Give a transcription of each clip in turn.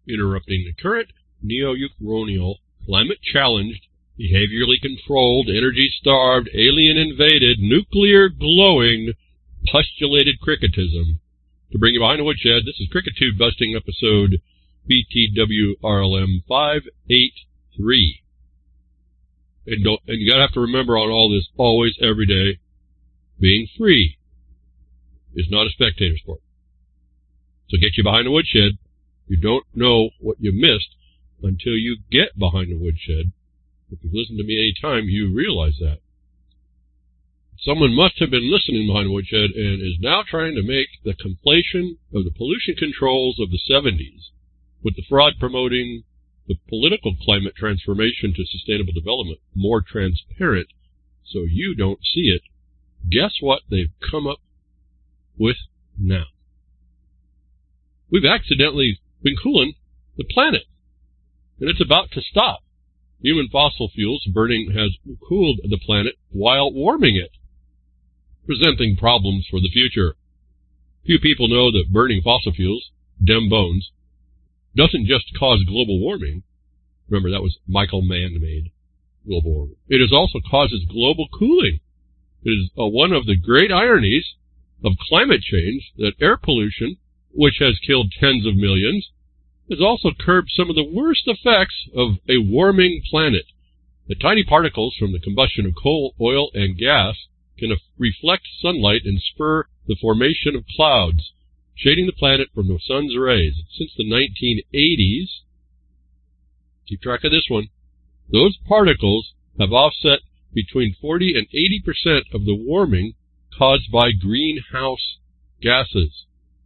interrupting the current neo-Ukrainian, climate-challenged, behaviorally controlled, energy-starved, alien-invaded, nuclear-glowing, postulated cricketism. To bring you behind the woodshed, this is Cricket Tube Busting episode BTWRLM 583. And you gotta have to remember on all this, always, every day, being free is not a spectator sport. So get you behind the woodshed. You don't know what you missed until you get behind the woodshed. If you've listened to me any time, you realize that. Someone must have been listening behind the woodshed and is now trying to make the conflation of the pollution controls of the 70s with the fraud promoting the political climate transformation to sustainable development more transparent so you don't see it. Guess what they've come up with now? We've accidentally been cooling the planet, and it's about to stop. Human fossil fuels burning has cooled the planet while warming it, presenting problems for the future. Few people know that burning fossil fuels, dem bones, doesn't just cause global warming. Remember, that was Michael man-made global warming. It also causes global cooling. It is one of the great ironies of climate change that air pollution, which has killed tens of millions, has also curbed some of the worst effects of a warming planet. The tiny particles from the combustion of coal, oil, and gas can reflect sunlight and spur the formation of clouds, shading the planet from the sun's rays. Since the 1980s, keep track of this one, those particles have offset between 40 and 80% of the warming caused by greenhouse gases.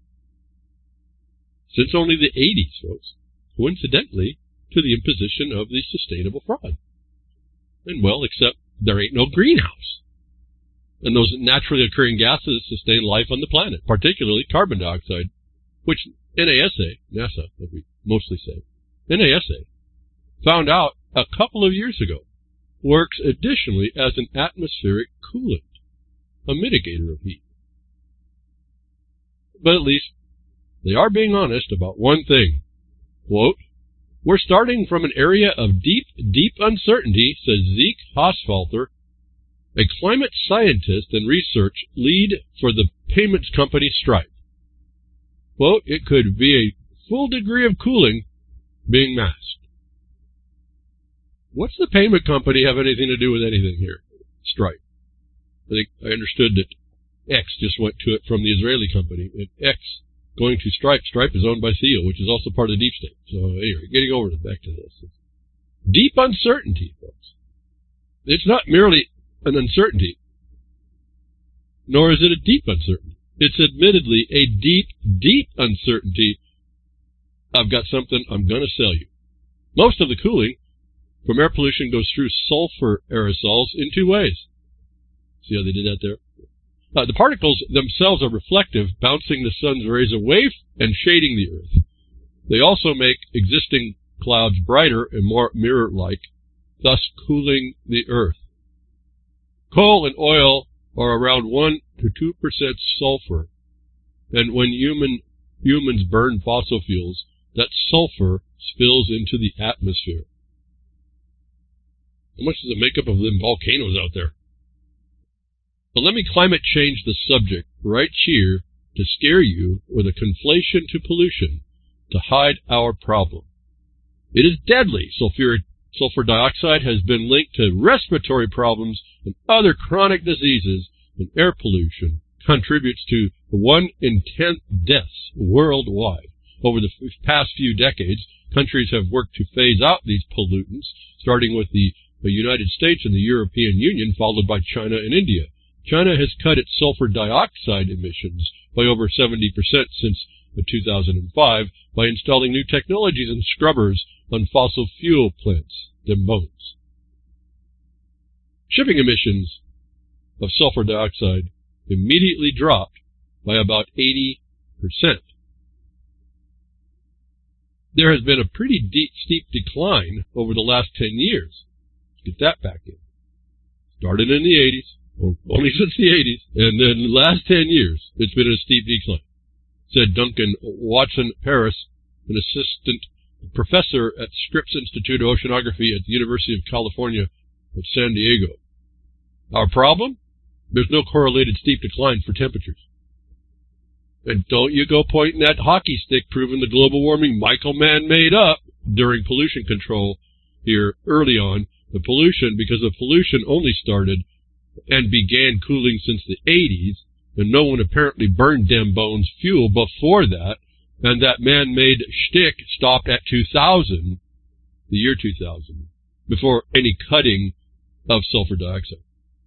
Since only the 80s, folks, coincidentally to the imposition of the sustainable fraud. And well, except there ain't no greenhouse. And those naturally occurring gases sustain life on the planet, particularly carbon dioxide, which NASA, as we mostly say, NASA, found out a couple of years ago, works additionally as an atmospheric coolant, a mitigator of heat. But at least they are being honest about one thing. Quote, "We're starting from an area of deep, deep uncertainty," says Zeke Hosfalter, a climate scientist and research lead for the payments company Stripe. Quote, "It could be a full degree of cooling being masked." What's the payment company have anything to do with anything here? Stripe. I understood that X just went to it from the Israeli company, and X going to Stripe. Stripe is owned by Thiel, which is also part of the deep state. So anyway, getting back to this. Deep uncertainty, folks. It's not merely an uncertainty, nor is it a deep uncertainty. It's admittedly a deep, deep uncertainty. I've got something I'm going to sell you. Most of the cooling from air pollution goes through sulfur aerosols in two ways. See how they did that there? The particles themselves are reflective, bouncing the sun's rays away and shading the Earth. They also make existing clouds brighter and more mirror-like, thus cooling the Earth. Coal and oil are around 1 to 2% sulfur, and when humans burn fossil fuels, that sulfur spills into the atmosphere. How much does it make up of them volcanoes out there? But let me climate change the subject right here to scare you with a conflation to pollution to hide our problem. It is deadly. Sulfur dioxide has been linked to respiratory problems and other chronic diseases, and air pollution contributes to 1 in 10 deaths worldwide. Over the past few decades, countries have worked to phase out these pollutants, starting with the United States and the European Union, followed by China and India. China has cut its sulfur dioxide emissions by over 70% since 2005 by installing new technologies and scrubbers on fossil fuel plants, them bones. Shipping emissions of sulfur dioxide immediately dropped by about 80%. There has been a pretty steep decline over the last 10 years. Get that back in. Started in the 80s. Only since the 80s, and then the last 10 years, it's been a steep decline, said Duncan Watson Paris, an assistant professor at Scripps Institute of Oceanography at the University of California at San Diego. Our problem? There's no correlated steep decline for temperatures. And don't you go pointing that hockey stick proving the global warming Michael Mann made up during pollution control here early on. The pollution, because the pollution only started and began cooling since the 80s, and no one apparently burned them bones fuel before that, and that man-made shtick stopped at 2000, the year 2000, before any cutting of sulfur dioxide.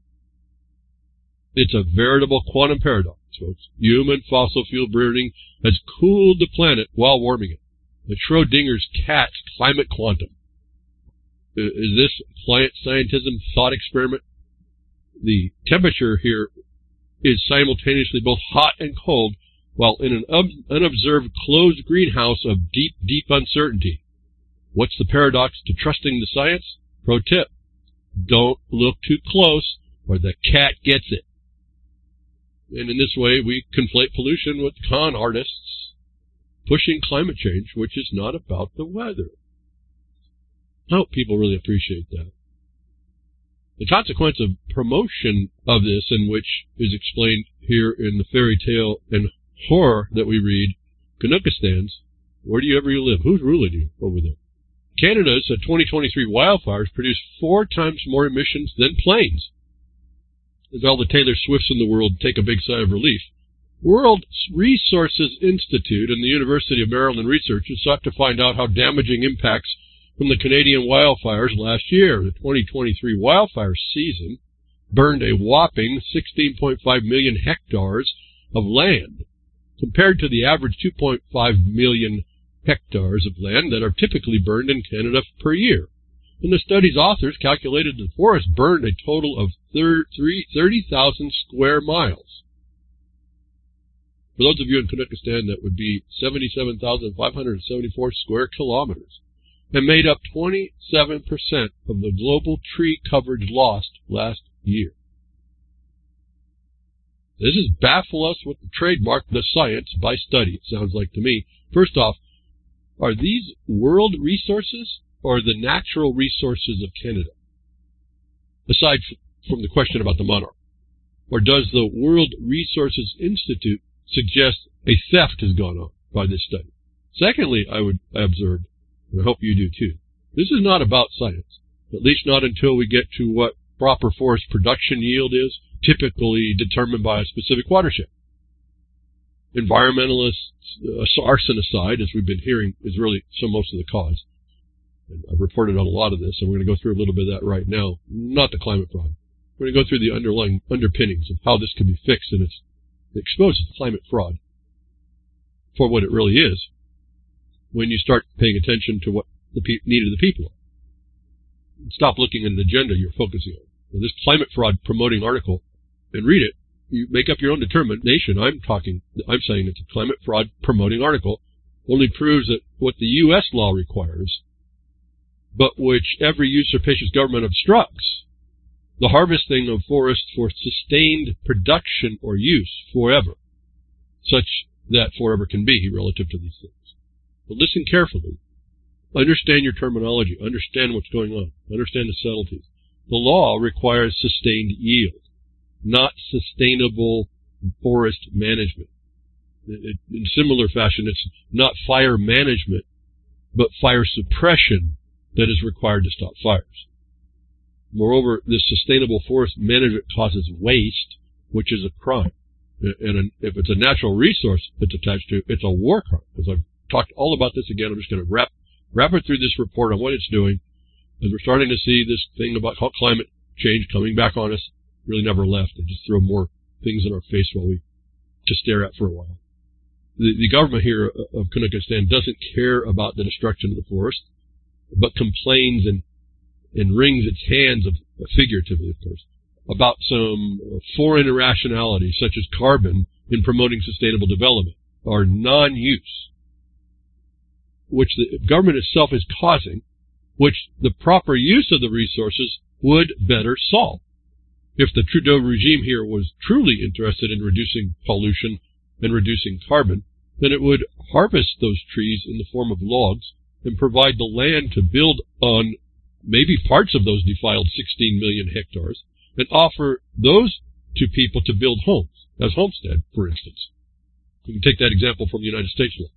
It's a veritable quantum paradox, folks. Human fossil fuel burning has cooled the planet while warming it. The Schrodinger's cat's climate quantum. Is this scientism thought experiment? The temperature here is simultaneously both hot and cold, while in an unobserved closed greenhouse of deep, deep uncertainty. What's the paradox to trusting the science? Pro tip: don't look too close, or the cat gets it. And in this way, we conflate pollution with con artists pushing climate change, which is not about the weather. I hope people really appreciate that. The consequence of promotion of this, and which is explained here in the fairy tale and horror that we read, Canuckistans, where do you ever live? Who's ruling you over there? Canada's 2023 wildfires produced 4 times more emissions than planes. As all the Taylor Swifts in the world take a big sigh of relief, World Resources Institute and the University of Maryland researchers sought to find out how damaging impacts from the Canadian wildfires last year. The 2023 wildfire season burned a whopping 16.5 million hectares of land, compared to the average 2.5 million hectares of land that are typically burned in Canada per year. And the study's authors calculated the forest burned a total of 30,000 square miles. For those of you in Canuckistan, that would be 77,574 square kilometers, and made up 27% of the global tree coverage lost last year. This is baffle us with the trademark, the science by study, it sounds like to me. First off, are these world resources or the natural resources of Canada? Aside from the question about the monarch. Or does the World Resources Institute suggest a theft has gone on by this study? Secondly, I observed, and I hope you do too, this is not about science, at least not until we get to what proper forest production yield is, typically determined by a specific watershed. Environmentalists, arson aside, as we've been hearing, is really most of the cause. And I've reported on a lot of this, and we're going to go through a little bit of that right now. Not the climate fraud. We're going to go through the underlying underpinnings of how this can be fixed, and it exposes climate fraud for what it really is when you start paying attention to what the need of the people are. Stop looking at an agenda you're focusing on. Well, this climate fraud promoting article, and read it. You make up your own determination. I'm saying it's a climate fraud promoting article, only proves that what the U.S. law requires, but which every usurpacious government obstructs, the harvesting of forests for sustained production or use forever, such that forever can be relative to these things. But listen carefully. Understand your terminology. Understand what's going on. Understand the subtleties. The law requires sustained yield, not sustainable forest management. In similar fashion, it's not fire management, but fire suppression that is required to stop fires. Moreover, this sustainable forest management causes waste, which is a crime. And if it's a natural resource that's attached to it, it's a war crime. As I've talked all about this again, I'm just going to wrap it through this report on what it's doing. As we're starting to see this thing about climate change coming back on us, really never left. They just throw more things in our face while we just stare at for a while. The government here of Canuckistan doesn't care about the destruction of the forest, but complains and wrings its hands, figuratively, of course, about some foreign irrationality, such as carbon, in promoting sustainable development, or non-use, which the government itself is causing, which the proper use of the resources would better solve. If the Trudeau regime here was truly interested in reducing pollution and reducing carbon, then it would harvest those trees in the form of logs and provide the land to build on maybe parts of those defiled 16 million hectares and offer those to people to build homes, as homestead, for instance. You can take that example from the United States law.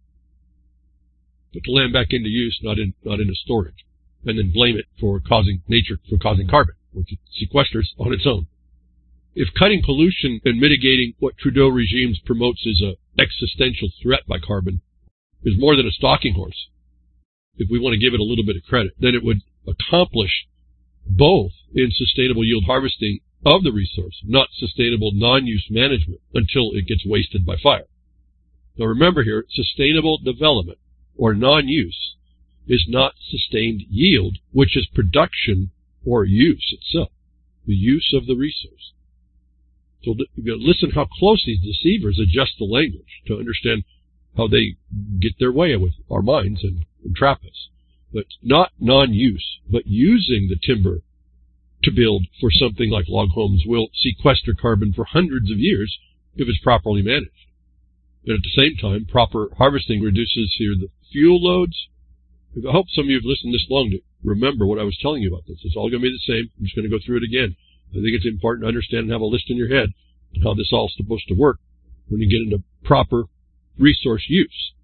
Put the land back into use, not into storage, and then blame it for causing carbon, which it sequesters on its own. If cutting pollution and mitigating what Trudeau regimes promotes as an existential threat by carbon is more than a stalking horse, if we want to give it a little bit of credit, then it would accomplish both in sustainable yield harvesting of the resource, not sustainable non-use management until it gets wasted by fire. Now remember here, sustainable development or non-use is not sustained yield, which is production or use itself, the use of the resource. So listen how close these deceivers adjust the language to understand how they get their way with our minds and trap us. But not non-use, but using the timber to build for something like log homes will sequester carbon for hundreds of years if it's properly managed. And at the same time, proper harvesting reduces here the fuel loads. I hope some of you have listened this long to remember what I was telling you about this. It's all going to be the same. I'm just going to go through it again. I think it's important to understand and have a list in your head on how this all is supposed to work when you get into proper resource use.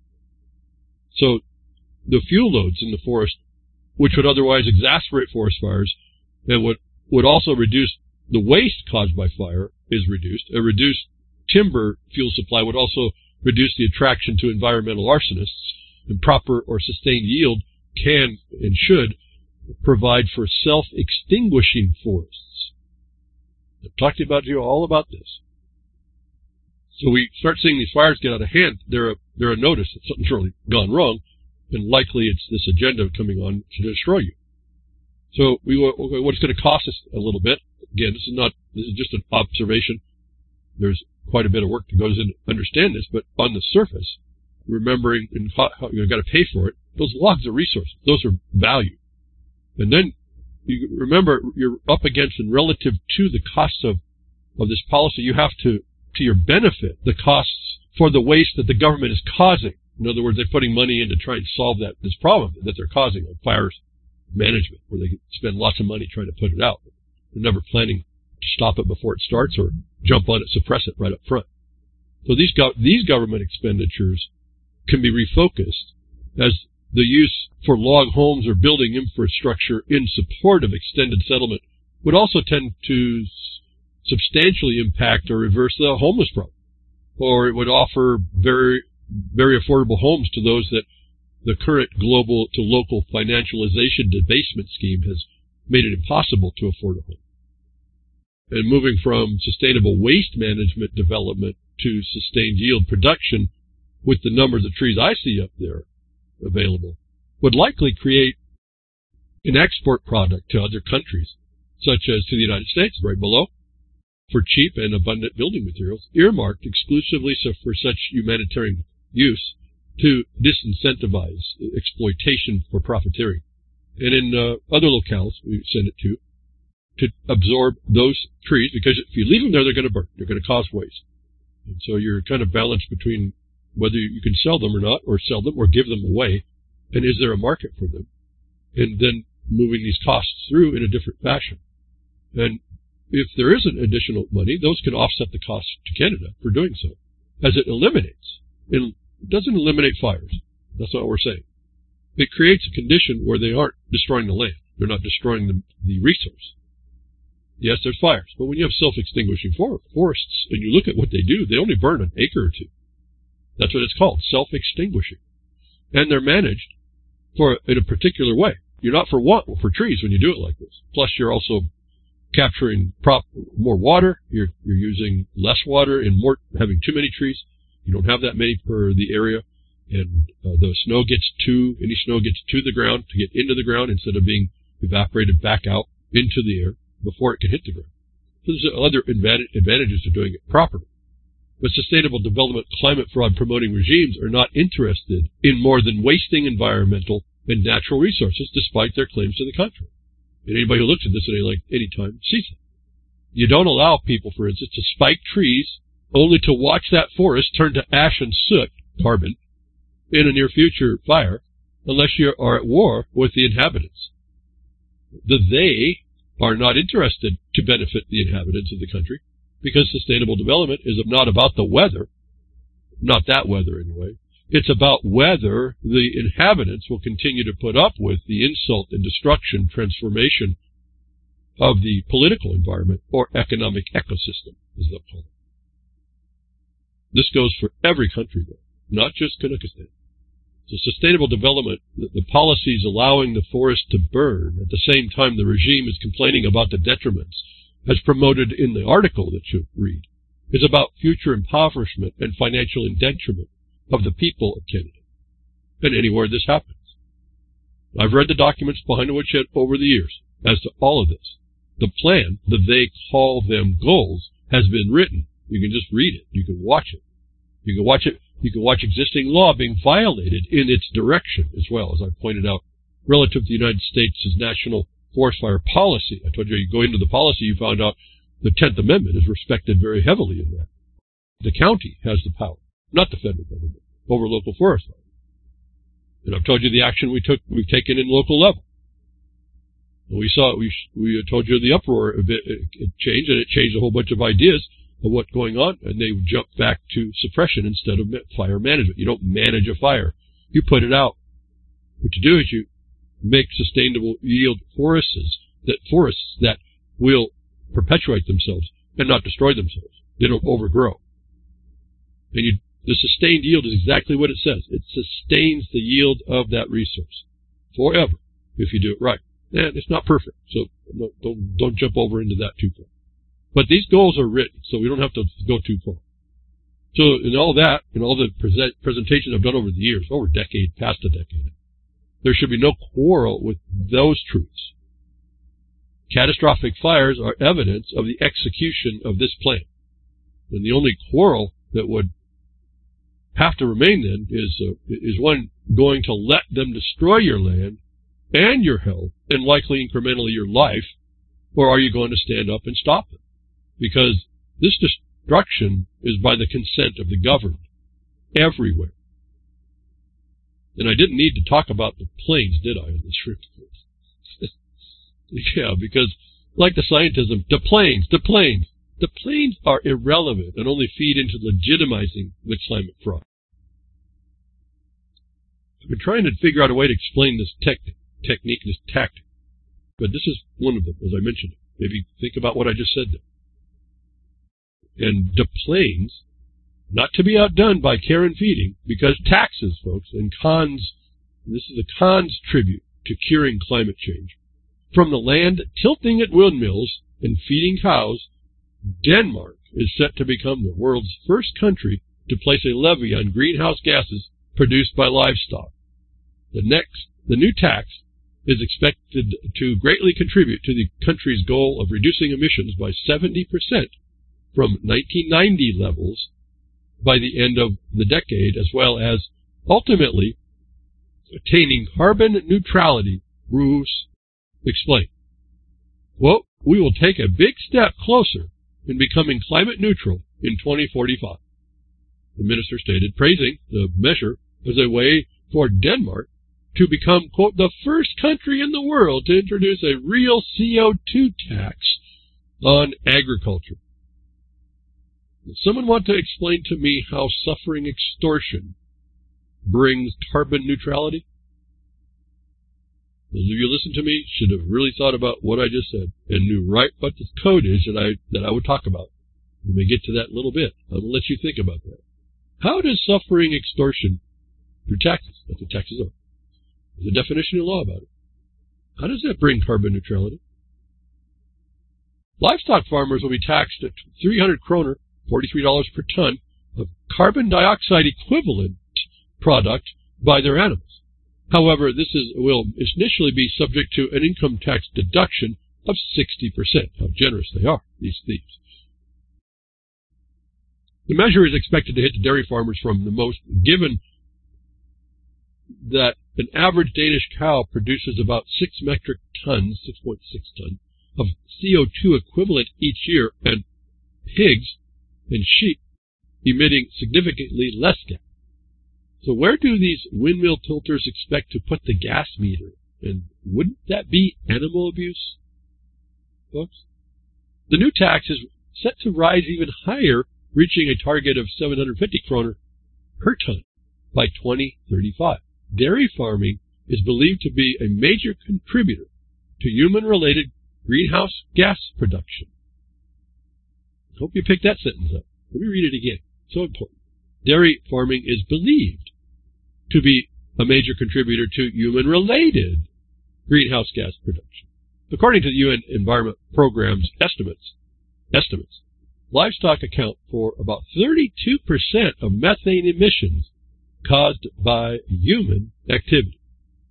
So the fuel loads in the forest, which would otherwise exacerbate forest fires and would also reduce the waste caused by fire, is reduced. A reduced timber fuel supply would also reduce the attraction to environmental arsonists, and proper or sustained yield can and should provide for self-extinguishing forests. I've talked about you all about this. So we start seeing these fires get out of hand. They're a notice that something's really gone wrong, and likely it's this agenda coming on to destroy you. So what it's going to cost us a little bit. Again, this is just an observation. There's quite a bit of work that goes into understand this, but on the surface, remembering and how you've got to pay for it, those logs are resources. Those are value. And then you remember you're up against, and relative to the costs of this policy, you have to your benefit, the costs for the waste that the government is causing. In other words, they're putting money in to try and solve this problem that they're causing, like fires management, where they spend lots of money trying to put it out. They're never planning to stop it before it starts or jump on it, suppress it right up front. So these government expenditures can be refocused as the use for log homes or building infrastructure in support of extended settlement would also tend to substantially impact or reverse the homeless problem. Or it would offer very, very affordable homes to those that the current global to local financialization debasement scheme has made it impossible to afford a home. And moving from sustainable waste management development to sustained yield production with the numbers of trees I see up there available would likely create an export product to other countries, such as to the United States, right below, for cheap and abundant building materials, earmarked exclusively for such humanitarian use to disincentivize exploitation for profiteering. And in other locales we send it to absorb those trees, because if you leave them there, they're going to burn. They're going to cause waste. And so you're kind of balanced between whether you can sell them or not, or sell them or give them away, and is there a market for them? And then moving these costs through in a different fashion. And if there isn't additional money, those can offset the cost to Canada for doing so, as it eliminates. It doesn't eliminate fires. That's not what we're saying. It creates a condition where they aren't destroying the land. They're not destroying the resource. Yes, there's fires, but when you have self-extinguishing forests, and you look at what they do, they only burn an acre or two. That's what it's called, self-extinguishing. And they're managed in a particular way. You're not for trees when you do it like this. Plus, you're also capturing more water. You're using less water and having too many trees. You don't have that many per the area, and the snow gets to the ground to get into the ground instead of being evaporated back out into the air before it can hit the ground. So there's other advantages to doing it properly. But sustainable development climate fraud promoting regimes are not interested in more than wasting environmental and natural resources, despite their claims to the contrary. And anybody who looks at this at any time sees it. You don't allow people, for instance, to spike trees only to watch that forest turn to ash and soot, carbon, in a near future fire, unless you are at war with the inhabitants. The they are not interested to benefit the inhabitants of the country, because sustainable development is not about the weather, not that weather anyway. It's about whether the inhabitants will continue to put up with the insult and destruction, transformation of the political environment or economic ecosystem, as they'll call it. This goes for every country, though, not just Kazakhstan. So sustainable development, the policies allowing the forest to burn at the same time the regime is complaining about the detriments, as promoted in the article that you read, is about future impoverishment and financial indenturement of the people of Canada and anywhere this happens. I've read the documents behind which over the years as to all of this. The plan, that they call them goals, has been written. You can just read it. You can watch it. You can watch it. You can watch existing law being violated in its direction as well, as I pointed out, relative to the United States' national forest fire policy. I told you, you go into the policy, you found out the 10th Amendment is respected very heavily in that. The county has the power, not the federal government, over local forest fire. And I've told you the action we've taken in local level. And we told you the uproar of it changed, and it changed a whole bunch of ideas of what's going on, and they jumped back to suppression instead of fire management. You don't manage a fire. You put it out. What you do is you make sustainable yield forests that will perpetuate themselves and not destroy themselves. They don't overgrow. And the sustained yield is exactly what it says. It sustains the yield of that resource forever if you do it right. And it's not perfect, so don't jump over into that too far. But these goals are written, so we don't have to go too far. So in all that, in all the presentations I've done over the years, over a decade, past a decade, there should be no quarrel with those truths. Catastrophic fires are evidence of the execution of this plan. And the only quarrel that would have to remain then is one going to let them destroy your land and your health and likely incrementally your life, or are you going to stand up and stop them? Because this destruction is by the consent of the governed everywhere. And I didn't need to talk about the planes, did I, in this script? Yeah, because like the scientism, the planes are irrelevant and only feed into legitimizing the climate fraud. I've been trying to figure out a way to explain this technique, this tactic. But this is one of them, as I mentioned. Maybe think about what I just said there. And the planes, not to be outdone by care and feeding, because taxes, folks, and cons, this is the cons tribute to curing climate change. From the land tilting at windmills and feeding cows, Denmark is set to become the world's first country to place a levy on greenhouse gases produced by livestock. The new tax is expected to greatly contribute to the country's goal of reducing emissions by 70% from 1990 levels by the end of the decade, as well as ultimately attaining carbon neutrality. Bruce explained. Well, we will take a big step closer in becoming climate neutral in 2045. The minister stated, praising the measure as a way for Denmark to become, quote, the first country in the world to introduce a real CO2 tax on agriculture. Does someone want to explain to me how suffering extortion brings carbon neutrality? Those of you who listen to me should have really thought about what I just said and knew right what the code is that I would talk about. We may get to that in a little bit. I'm going to let you think about that. How does suffering extortion through taxes, that's what taxes are, there's a definition in law about it. How does that bring carbon neutrality? Livestock farmers will be taxed at 300 kroner, $43 per ton, of carbon dioxide equivalent product by their animals. However, this will initially be subject to an income tax deduction of 60%. How generous they are, these thieves. The measure is expected to hit the dairy farmers from the most, given that an average Danish cow produces about 6 metric tons, 6.6 tons, of CO2 equivalent each year, and pigs and sheep emitting significantly less gas. So where do these windmill tilters expect to put the gas meter? And wouldn't that be animal abuse, folks? The new tax is set to rise even higher, reaching a target of 750 kroner per ton by 2035. Dairy farming is believed to be a major contributor to human-related greenhouse gas production. I hope you picked that sentence up. Let me read it again. So important. Dairy farming is believed to be a major contributor to human-related greenhouse gas production. According to the UN Environment Programme's estimates, livestock account for about 32% of methane emissions caused by human activity.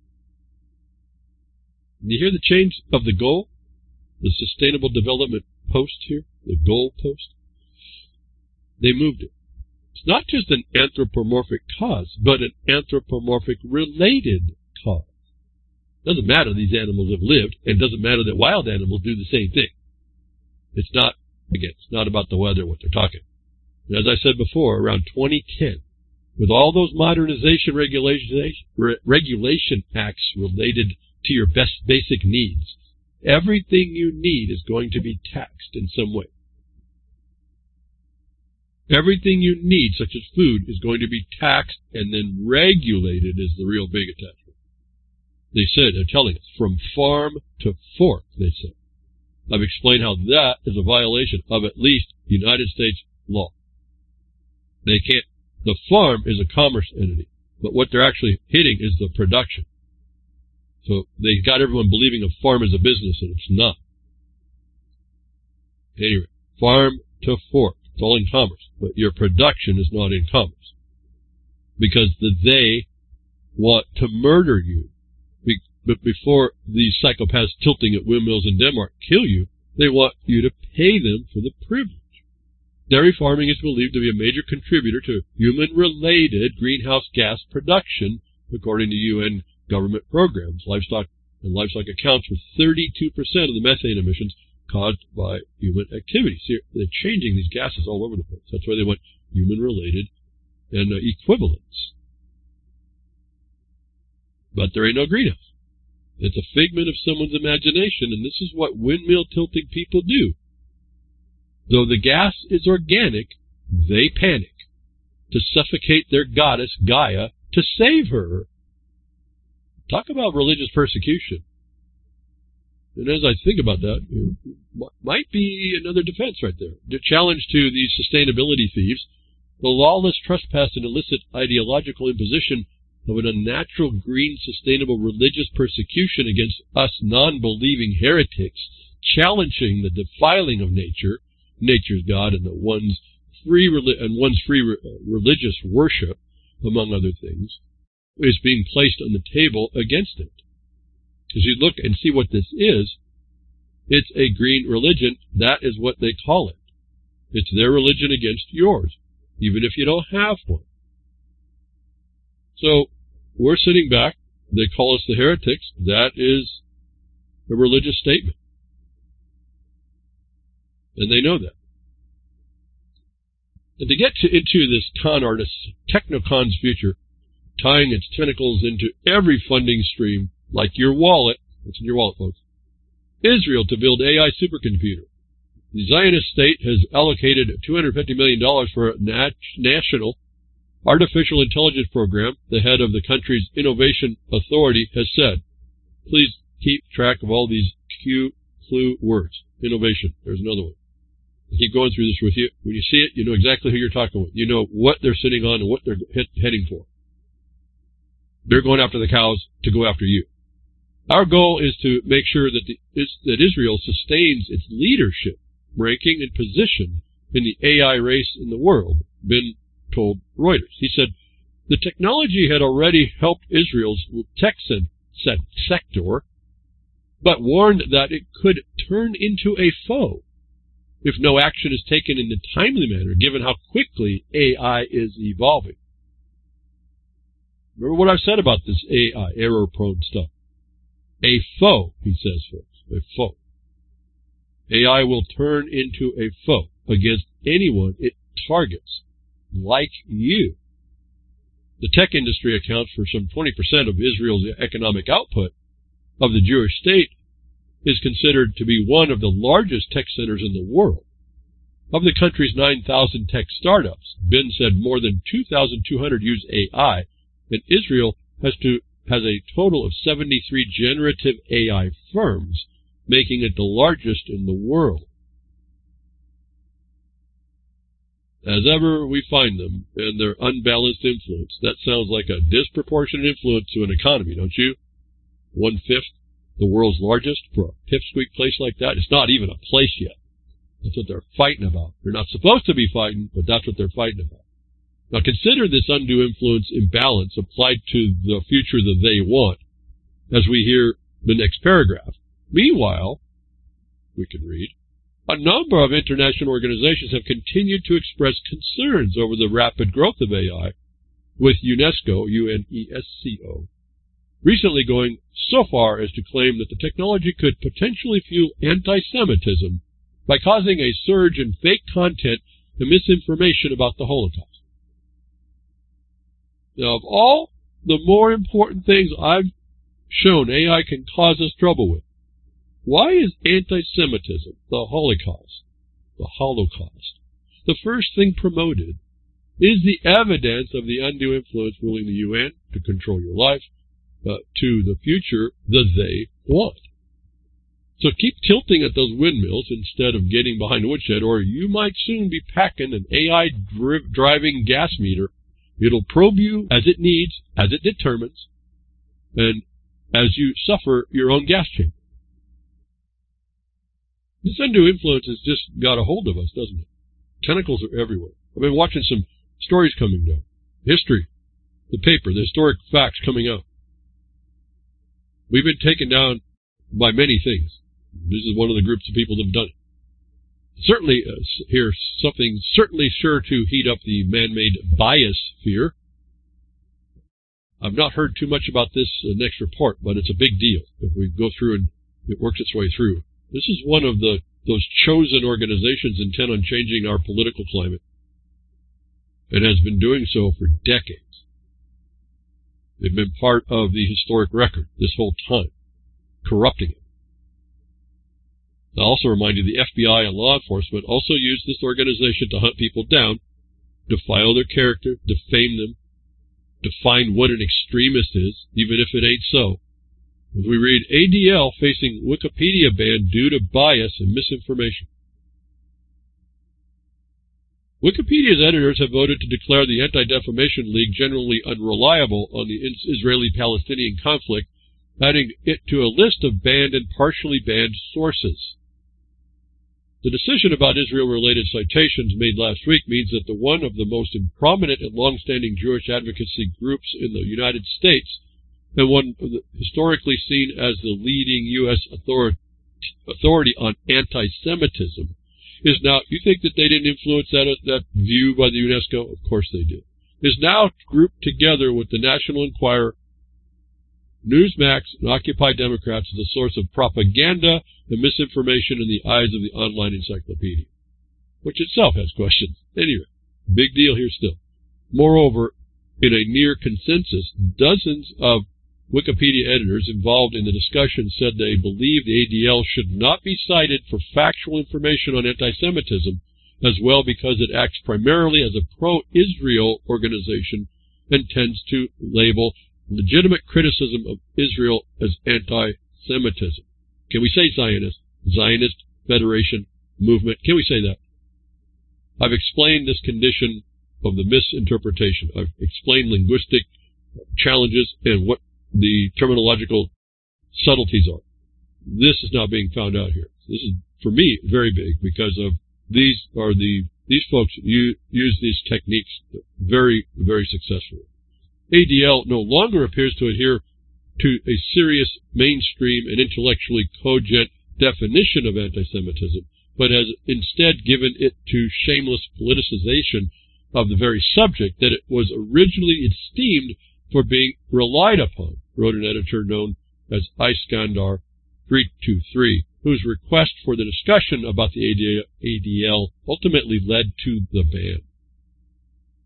You hear the change of the goal? The Sustainable Development Post here, the goal post? They moved it. It's not just an anthropomorphic cause, but an anthropomorphic related cause. Doesn't matter these animals have lived, and doesn't matter that wild animals do the same thing. It's not, again, it's not about the weather, what they're talking. And as I said before, around 2010, with all those modernization regulation acts related to your best basic needs, everything you need is going to be taxed in some way. Everything you need, such as food, is going to be taxed and then regulated is the real big attachment. They said, they're telling us, from farm to fork, they said. I've explained how that is a violation of at least United States law. They can't, the farm is a commerce entity, but what they're actually hitting is the production. So they got everyone believing a farm is a business, and it's not. Anyway, farm to fork, it's all in commerce, but your production is not in commerce. Because they want to murder you. But before these psychopaths tilting at windmills in Denmark kill you, they want you to pay them for the privilege. Dairy farming is believed to be a major contributor to human-related greenhouse gas production, according to UN government programs. Livestock accounts for 32% of the methane emissions caused by human activities. See, they're changing these gases all over the place. That's why they want human-related and equivalents. But there ain't no greenhouse. It's a figment of someone's imagination, and this is what windmill tilting people do. Though the gas is organic, they panic to suffocate their goddess Gaia to save her. Talk about religious persecution. And as I think about that, might be another defense right there. The challenge to these sustainability thieves, the lawless trespass and illicit ideological imposition of an unnatural, green, sustainable religious persecution against us non-believing heretics, challenging the defiling of nature, nature's God, and one's free religious worship, among other things, is being placed on the table against it. As you look and see what this is, it's a green religion. That is what they call it. It's their religion against yours, even if you don't have one. So we're sitting back. They call us the heretics. That is a religious statement. And they know that. And to get into this con artist, Technocon's future, tying its tentacles into every funding stream, like your wallet, what's in your wallet, folks? Israel to build AI supercomputer. The Zionist state has allocated $250 million for a national artificial intelligence program. The head of the country's innovation authority has said, please keep track of all these clue words. Innovation. There's another one. I keep going through this with you. When you see it, you know exactly who you're talking with. You know what they're sitting on and what they're heading for. They're going after the cows to go after you. Our goal is to make sure that that Israel sustains its leadership, ranking, and position in the AI race in the world, Ben told Reuters. He said, the technology had already helped Israel's tech sector, but warned that it could turn into a foe if no action is taken in a timely manner, given how quickly AI is evolving. Remember what I've said about this AI, error-prone stuff. A foe, he says, folks, a foe. AI will turn into a foe against anyone it targets, like you. The tech industry accounts for some 20% of Israel's economic output. Of the Jewish state, is considered to be one of the largest tech centers in the world. Of the country's 9,000 tech startups, Ben said more than 2,200 use AI, and Israel has a total of 73 generative AI firms, making it the largest in the world. As ever, we find them and their unbalanced influence. That sounds like a disproportionate influence to an economy, don't you? 1/5, the world's largest, for a pipsqueak place like that. It's not even a place yet. That's what they're fighting about. They're not supposed to be fighting, but that's what they're fighting about. Now consider this undue influence imbalance applied to the future that they want, as we hear the next paragraph. Meanwhile, we can read, a number of international organizations have continued to express concerns over the rapid growth of AI, with UNESCO, UNESCO, recently going so far as to claim that the technology could potentially fuel anti-Semitism by causing a surge in fake content and misinformation about the Holocaust. Now, of all the more important things I've shown AI can cause us trouble with, why is anti-Semitism, the Holocaust, the first thing promoted? Is the evidence of the undue influence ruling the UN to control your life, to the future that they want. So keep tilting at those windmills instead of getting behind a woodshed, or you might soon be packing an AI-driving gas meter. It'll probe you as it needs, as it determines, and as you suffer your own gas chamber. This undue influence has just got a hold of us, doesn't it? Tentacles are everywhere. I've been watching some stories coming down. History, the paper, the historic facts coming out. We've been taken down by many things. This is one of the groups of people that have done it. Certainly, here's something certainly sure to heat up the man-made bias fear. I've not heard too much about this next report, but it's a big deal if we go through and it works its way through. This is one of those chosen organizations intent on changing our political climate, and has been doing so for decades. They've been part of the historic record this whole time, corrupting it. I'll also remind you the FBI and law enforcement also use this organization to hunt people down, defile their character, defame them, define what an extremist is, even if it ain't so. As we read, ADL facing Wikipedia ban due to bias and misinformation. Wikipedia's editors have voted to declare the Anti-Defamation League generally unreliable on the Israeli-Palestinian conflict, adding it to a list of banned and partially banned sources. The decision about Israel-related citations made last week means that one of the most prominent and long-standing Jewish advocacy groups in the United States, and one historically seen as the leading U.S. authority on anti-Semitism, is now, you think that they didn't influence that view by the UNESCO? Of course they did. Is now grouped together with the National Enquirer, Newsmax, and Occupy Democrats as a source of propaganda and misinformation in the eyes of the online encyclopedia, which itself has questions. Anyway, big deal here still. Moreover, in a near consensus, dozens of Wikipedia editors involved in the discussion said they believe the ADL should not be cited for factual information on anti-Semitism, as well because it acts primarily as a pro-Israel organization and tends to label legitimate criticism of Israel as anti-Semitism. Can we say Zionist? Zionist Federation Movement? Can we say that? I've explained this condition of the misinterpretation. I've explained linguistic challenges and what the terminological subtleties are. This is not being found out here. This is, for me, very big because of these folks use these techniques very, very successfully. ADL no longer appears to adhere to a serious, mainstream, and intellectually cogent definition of anti-Semitism, but has instead given it to shameless politicization of the very subject that it was originally esteemed for being relied upon, wrote an editor known as Iskandar 323, whose request for the discussion about the ADL ultimately led to the ban.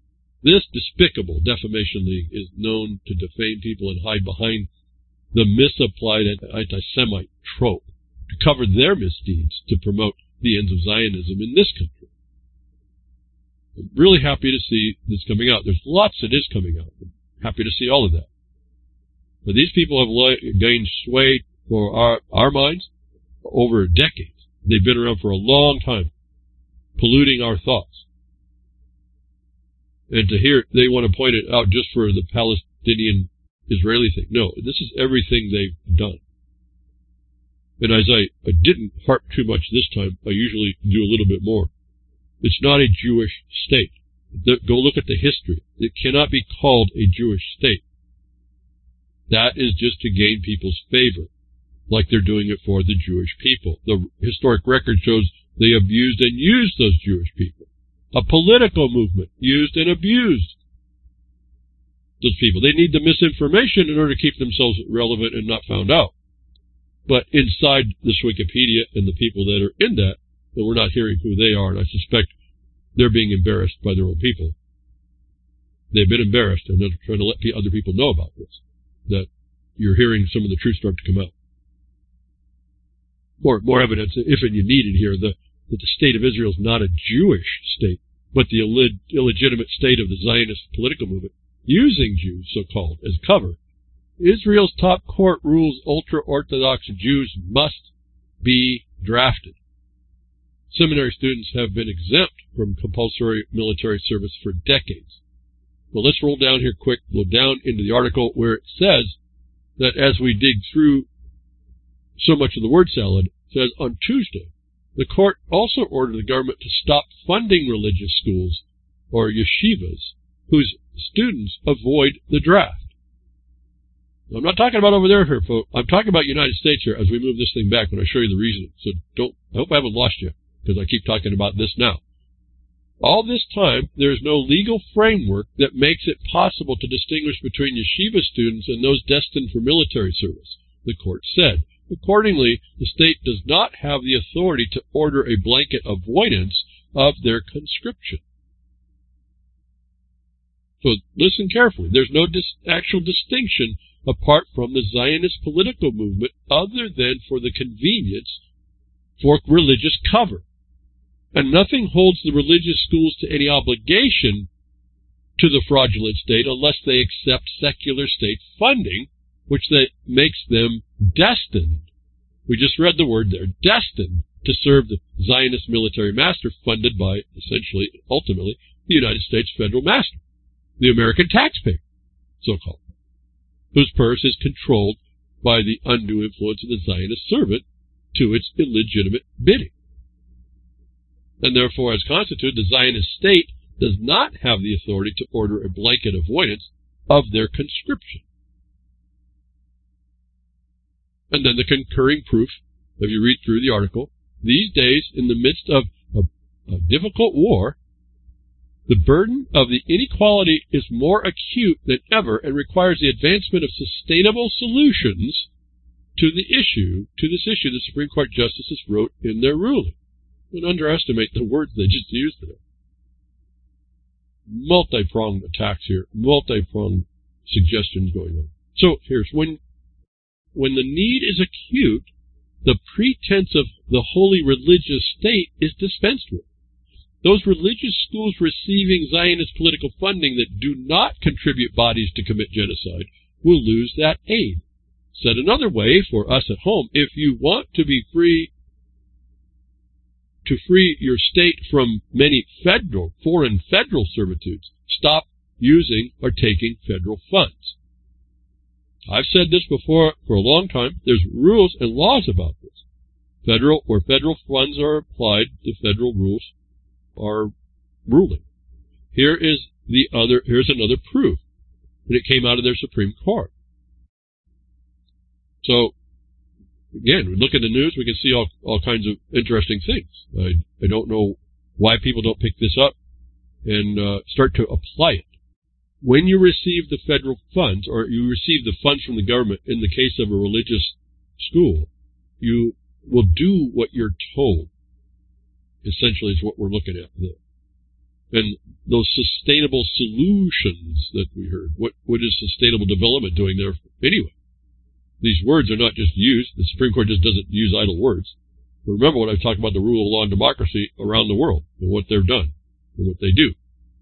This despicable defamation league is known to defame people and hide behind the misapplied anti-Semite trope to cover their misdeeds to promote the ends of Zionism in this country. I'm really happy to see this coming out. There's lots that is coming out. I'm happy to see all of that. But these people have gained sway for our minds over decades. They've been around for a long time, polluting our thoughts. And to hear they want to point it out just for the Palestinian-Israeli thing. No, this is everything they've done. And as I didn't harp too much this time, I usually do a little bit more. It's not a Jewish state. Go look at the history. It cannot be called a Jewish state. That is just to gain people's favor, like they're doing it for the Jewish people. The historic record shows they abused and used those Jewish people. A political movement used and abused those people. They need the misinformation in order to keep themselves relevant and not found out. But inside this Wikipedia and the people that are in that, and we're not hearing who they are, and I suspect they're being embarrassed by their own people. They've been embarrassed, and they're trying to let other people know about this, that you're hearing some of the truth start to come out. More evidence, if and you need it here, that the state of Israel is not a Jewish state, but the illegitimate state of the Zionist political movement, using Jews, so-called, as cover. Israel's top court rules ultra-Orthodox Jews must be drafted. Seminary students have been exempt from compulsory military service for decades. Well, let's roll down here quick, go down into the article where it says that as we dig through so much of the word salad, it says on Tuesday, the court also ordered the government to stop funding religious schools, or yeshivas, whose students avoid the draft. Now, I'm not talking about over there, folks. I'm talking about United States here as we move this thing back when I show you the reason. So I hope I haven't lost you, because I keep talking about this now. All this time, there is no legal framework that makes it possible to distinguish between yeshiva students and those destined for military service, the court said. Accordingly, the state does not have the authority to order a blanket avoidance of their conscription. So listen carefully. There's no actual distinction apart from the Zionist political movement other than for the convenience for religious cover. And nothing holds the religious schools to any obligation to the fraudulent state unless they accept secular state funding, which makes them destined. We just read the word there, destined to serve the Zionist military master funded by, essentially, ultimately, the United States federal master, the American taxpayer, so-called, whose purse is controlled by the undue influence of the Zionist servant to its illegitimate bidding. And therefore, as constituted, the Zionist state does not have the authority to order a blanket avoidance of their conscription. And then the concurring proof, if you read through the article, these days, in the midst of a difficult war, the burden of the inequality is more acute than ever and requires the advancement of sustainable solutions to this issue, the Supreme Court justices wrote in their ruling. Don't underestimate the words they just used there. Multi-pronged attacks here, multi-pronged suggestions going on. So here's when the need is acute, the pretense of the holy religious state is dispensed with. Those religious schools receiving Zionist political funding that do not contribute bodies to commit genocide will lose that aid. Said another way, for us at home, if you want to be free your state from many foreign federal servitudes, stop using or taking federal funds. I've said this before for a long time. There's rules and laws about this. Where federal funds are applied, the federal rules are ruling. Here's another proof. And it came out of their Supreme Court. So, again, we look at the news, we can see all kinds of interesting things. I don't know why people don't pick this up and start to apply it. When you receive the federal funds, or you receive the funds from the government, in the case of a religious school, you will do what you're told, essentially is what we're looking at there. And those sustainable solutions that we heard, what is sustainable development doing there anyway? These words are not just used. The Supreme Court just doesn't use idle words. But remember what I've talked about, the rule of law and democracy around the world and what they've done and what they do.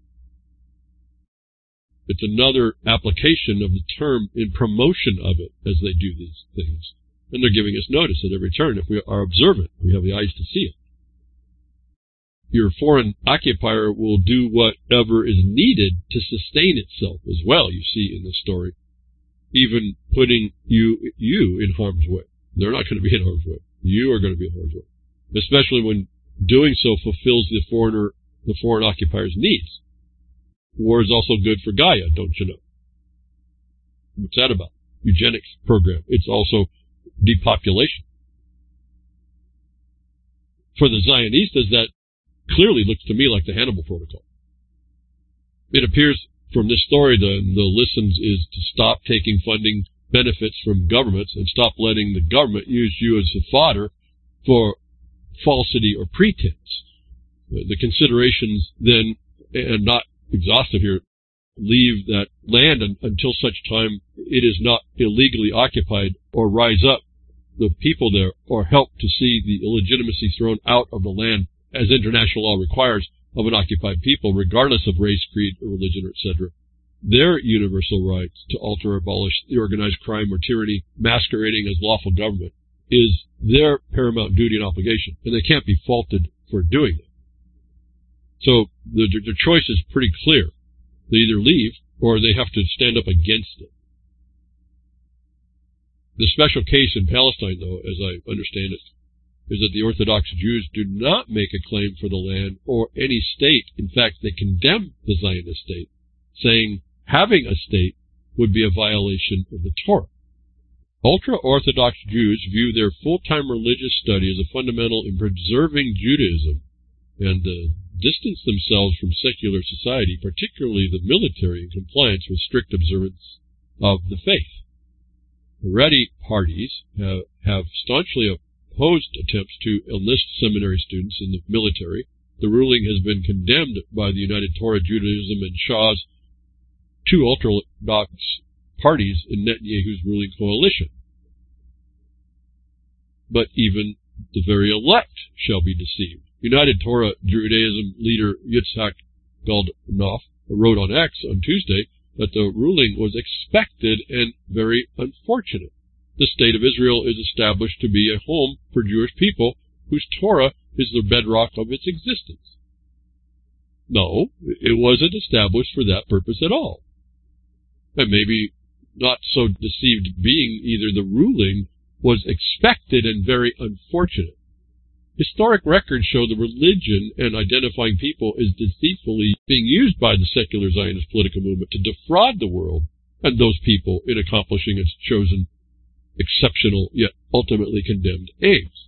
It's another application of the term in promotion of it as they do these things. And they're giving us notice at every turn. If we are observant, we have the eyes to see it. Your foreign occupier will do whatever is needed to sustain itself as well, you see in this story, even putting you in harm's way. They're not going to be in harm's way. You are going to be in harm's way, especially when doing so fulfills the foreign occupier's needs. War is also good for Gaia, don't you know? What's that about? Eugenics program. It's also depopulation. For the Zionistas, that clearly looks to me like the Hannibal Protocol. It appears from this story the listens is to stop taking funding benefits from governments and stop letting the government use you as a fodder for falsity or pretense. The considerations then, and not exhaustive here, leave that land until such time it is not illegally occupied, or rise up the people there, or help to see the illegitimacy thrown out of the land as international law requires of an occupied people, regardless of race, creed, or religion, etc. Their universal rights to alter or abolish the organized crime or tyranny masquerading as lawful government is their paramount duty and obligation, and they can't be faulted for doing it. So the choice is pretty clear. They either leave or they have to stand up against it. The special case in Palestine, though, as I understand it, is that the Orthodox Jews do not make a claim for the land or any state. In fact, they condemn the Zionist state, saying having a state would be a violation of the Torah. Ultra-Orthodox Jews view their full-time religious study as a fundamental in preserving Judaism and distance themselves from secular society, particularly the military, in compliance with strict observance of the faith. Haredi parties have staunchly opposed attempts to enlist seminary students in the military. The ruling has been condemned by the United Torah Judaism and Shah's two ultra-Orthodox parties in Netanyahu's ruling coalition. But even the very elect shall be deceived. United Torah Judaism leader Yitzhak Goldknof wrote on X on Tuesday that the ruling was expected and very unfortunate. The State of Israel is established to be a home for Jewish people whose Torah is the bedrock of its existence. No, it wasn't established for that purpose at all. And maybe not so deceived being either, the ruling was expected and very unfortunate. Historic records show the religion and identifying people is deceitfully being used by the secular Zionist political movement to defraud the world and those people in accomplishing its chosen, exceptional, yet ultimately condemned aims.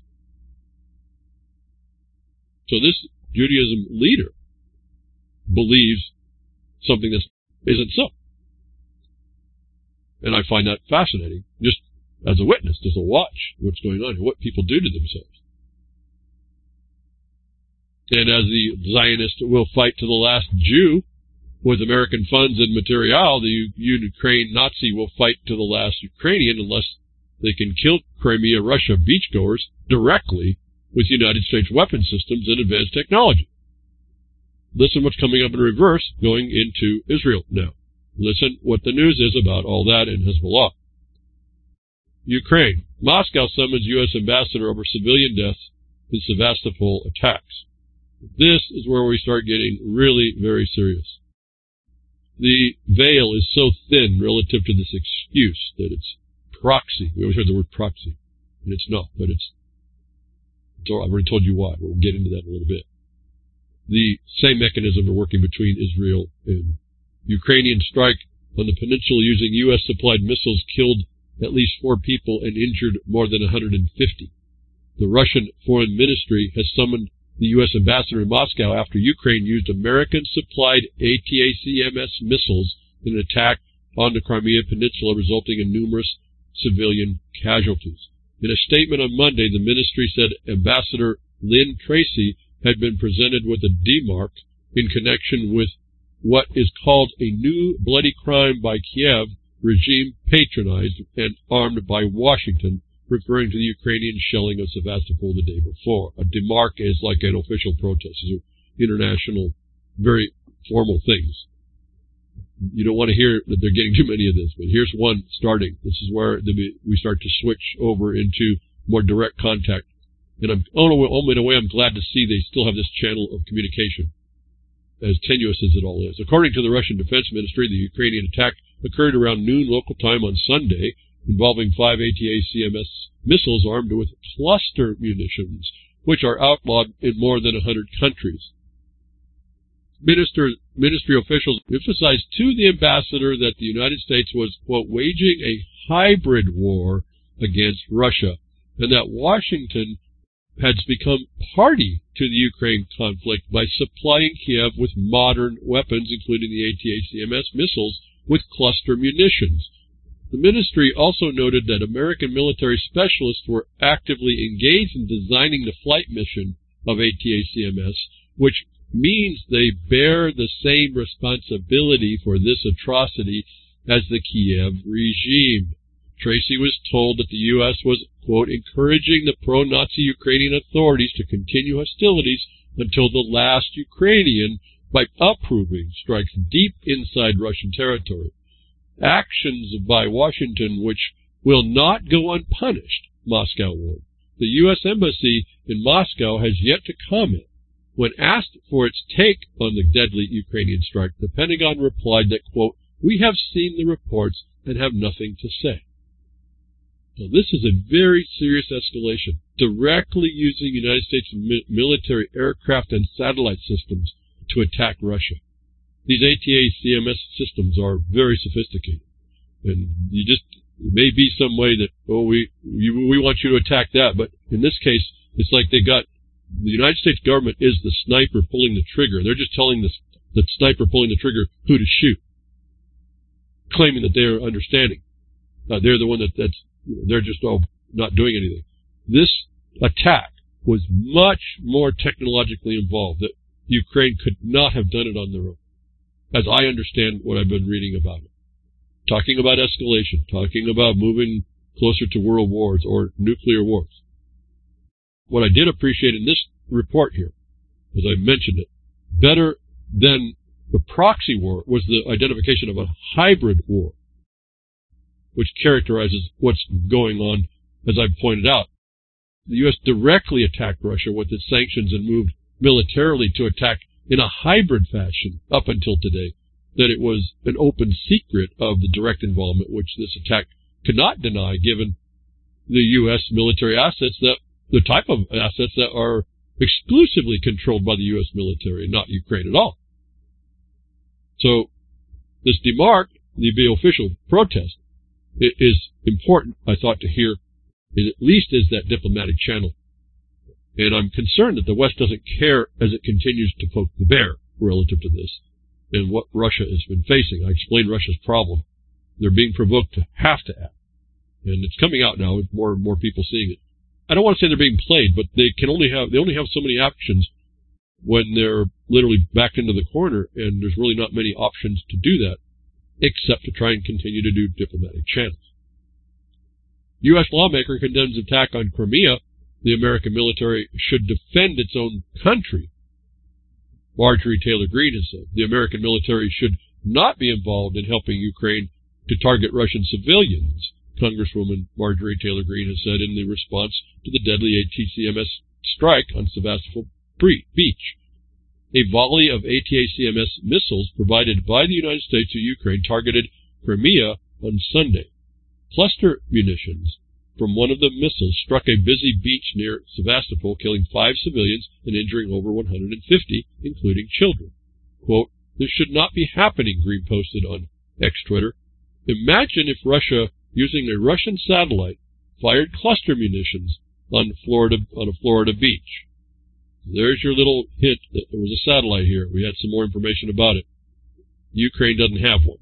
So this Judaism leader believes something that isn't so. And I find that fascinating, just as a witness, just to watch what's going on and what people do to themselves. And as the Zionists will fight to the last Jew with American funds and material, the Ukraine Nazi will fight to the last Ukrainian unless they can kill Crimea Russia beachgoers directly with United States weapon systems and advanced technology. Listen what's coming up in reverse going into Israel now. Listen what the news is about all that in Hezbollah. Ukraine. Moscow summons U.S. ambassador over civilian deaths in Sevastopol attacks. This is where we start getting really very serious. The veil is so thin relative to this excuse that it's proxy. We always heard the word proxy, and it's not, but I've already told you why. We'll get into that in a little bit. The same mechanism are working between Israel and Ukrainian strike on the peninsula using U.S.-supplied missiles killed at least 4 people and injured more than 150. The Russian Foreign Ministry has summoned the U.S. ambassador in Moscow after Ukraine used American-supplied ATACMS missiles in an attack on the Crimea Peninsula, resulting in numerous civilian casualties. In a statement on Monday, the ministry said Ambassador Lynn Tracy had been presented with a demarc in connection with what is called a new bloody crime by Kiev, regime patronized and armed by Washington, referring to the Ukrainian shelling of Sevastopol the day before. A demarque is like an official protest. These are international, very formal things. You don't want to hear that they're getting too many of this, but here's one starting. This is where we start to switch over into more direct contact. And in a way, I'm glad to see they still have this channel of communication, as tenuous as it all is. According to the Russian Defense Ministry, the Ukrainian attack occurred around noon local time on Sunday, involving 5 ATACMS missiles armed with cluster munitions, which are outlawed in more than 100 countries. Ministry officials emphasized to the ambassador that the United States was, quote, waging a hybrid war against Russia, and that Washington has become party to the Ukraine conflict by supplying Kiev with modern weapons, including the ATACMS missiles, with cluster munitions. The ministry also noted that American military specialists were actively engaged in designing the flight mission of ATACMS, which means they bear the same responsibility for this atrocity as the Kiev regime. Tracy was told that the U.S. was, quote, encouraging the pro-Nazi Ukrainian authorities to continue hostilities until the last Ukrainian by approving strikes deep inside Russian territory. Actions by Washington which will not go unpunished, Moscow warned. The U.S. Embassy in Moscow has yet to comment. When asked for its take on the deadly Ukrainian strike, the Pentagon replied that, quote, we have seen the reports and have nothing to say. Now, this is a very serious escalation, directly using United States military aircraft and satellite systems to attack Russia. These ATACMS systems are very sophisticated, and it may be some way that, we want you to attack that, but in this case, it's like the United States government is the sniper pulling the trigger. They're just telling the sniper pulling the trigger who to shoot, claiming that they're understanding. They're the one they're just not doing anything. This attack was much more technologically involved, that Ukraine could not have done it on their own, as I understand what I've been reading about it. Talking about escalation, talking about moving closer to world wars or nuclear wars. What I did appreciate in this report here, as I mentioned it, better than the proxy war was the identification of a hybrid war, which characterizes what's going on, as I've pointed out. The U.S. directly attacked Russia with its sanctions and moved militarily to attack in a hybrid fashion up until today, that it was an open secret of the direct involvement, which this attack could not deny, given the U.S. military assets, that the type of assets that are exclusively controlled by the U.S. military, not Ukraine at all. So this demarque, the official protest, it is important, I thought, to hear, at least as that diplomatic channel. And I'm concerned that the West doesn't care as it continues to poke the bear relative to this and what Russia has been facing. I explained Russia's problem. They're being provoked to have to act. And it's coming out now with more and more people seeing it. I don't want to say they're being played, but they only have so many options when they're literally backed into the corner, and there's really not many options to do that, except to try and continue to do diplomatic channels. U.S. lawmaker condemns attack on Crimea. The American military should defend its own country. Marjorie Taylor Greene has said the American military should not be involved in helping Ukraine to target Russian civilians. Congresswoman Marjorie Taylor Greene has said in the response to the deadly ATACMS strike on Sevastopol Beach. A volley of ATACMS missiles provided by the United States to Ukraine targeted Crimea on Sunday. Cluster munitions from one of the missiles struck a busy beach near Sevastopol, killing 5 civilians and injuring over 150, including children. Quote, this should not be happening, Greene posted on X Twitter. Imagine if Russia, using a Russian satellite, fired cluster munitions on a Florida beach. There's your little hint that there was a satellite here. We had some more information about it. Ukraine doesn't have one.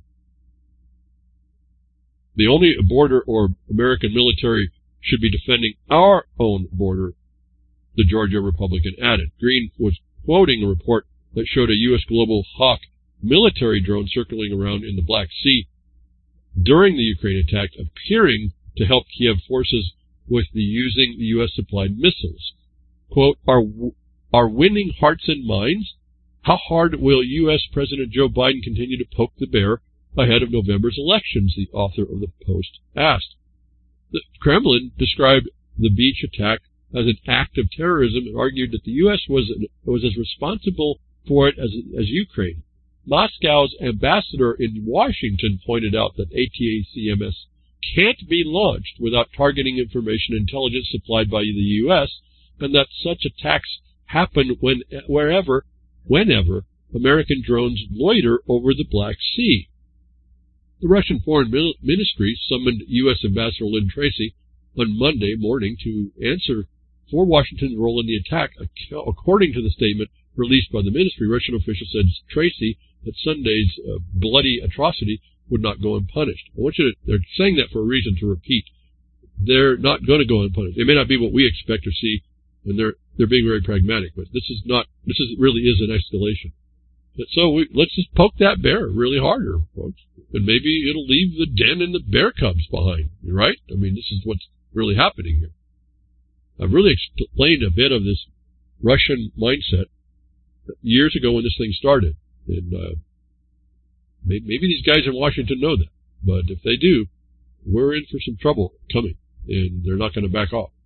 The only border or American military should be defending our own border, the Georgia Republican added. Greene was quoting a report that showed a U.S. Global Hawk military drone circling around in the Black Sea during the Ukraine attack, appearing to help Kiev forces with using the U.S.-supplied missiles. Quote, are winning hearts and minds? How hard will U.S. President Joe Biden continue to poke the bear ahead of November's elections, the author of the Post asked. The Kremlin described the beach attack as an act of terrorism and argued that the U.S. was as responsible for it as Ukraine. Moscow's ambassador in Washington pointed out that ATACMS can't be launched without targeting information intelligence supplied by the U.S., and that such attacks happen whenever American drones loiter over the Black Sea. The Russian Foreign Ministry summoned U.S. Ambassador Lynn Tracy on Monday morning to answer for Washington's role in the attack. According to the statement released by the ministry, Russian officials said Tracy that Sunday's bloody atrocity would not go unpunished. They're saying that for a reason to repeat. They're not going to go unpunished. It may not be what we expect or see, and they're being very pragmatic, but this really is an escalation. So let's just poke that bear really harder, folks, and maybe it'll leave the den and the bear cubs behind, right? I mean, this is what's really happening here. I've really explained a bit of this Russian mindset years ago when this thing started, and maybe these guys in Washington know that, but if they do, we're in for some trouble coming, and they're not going to back off.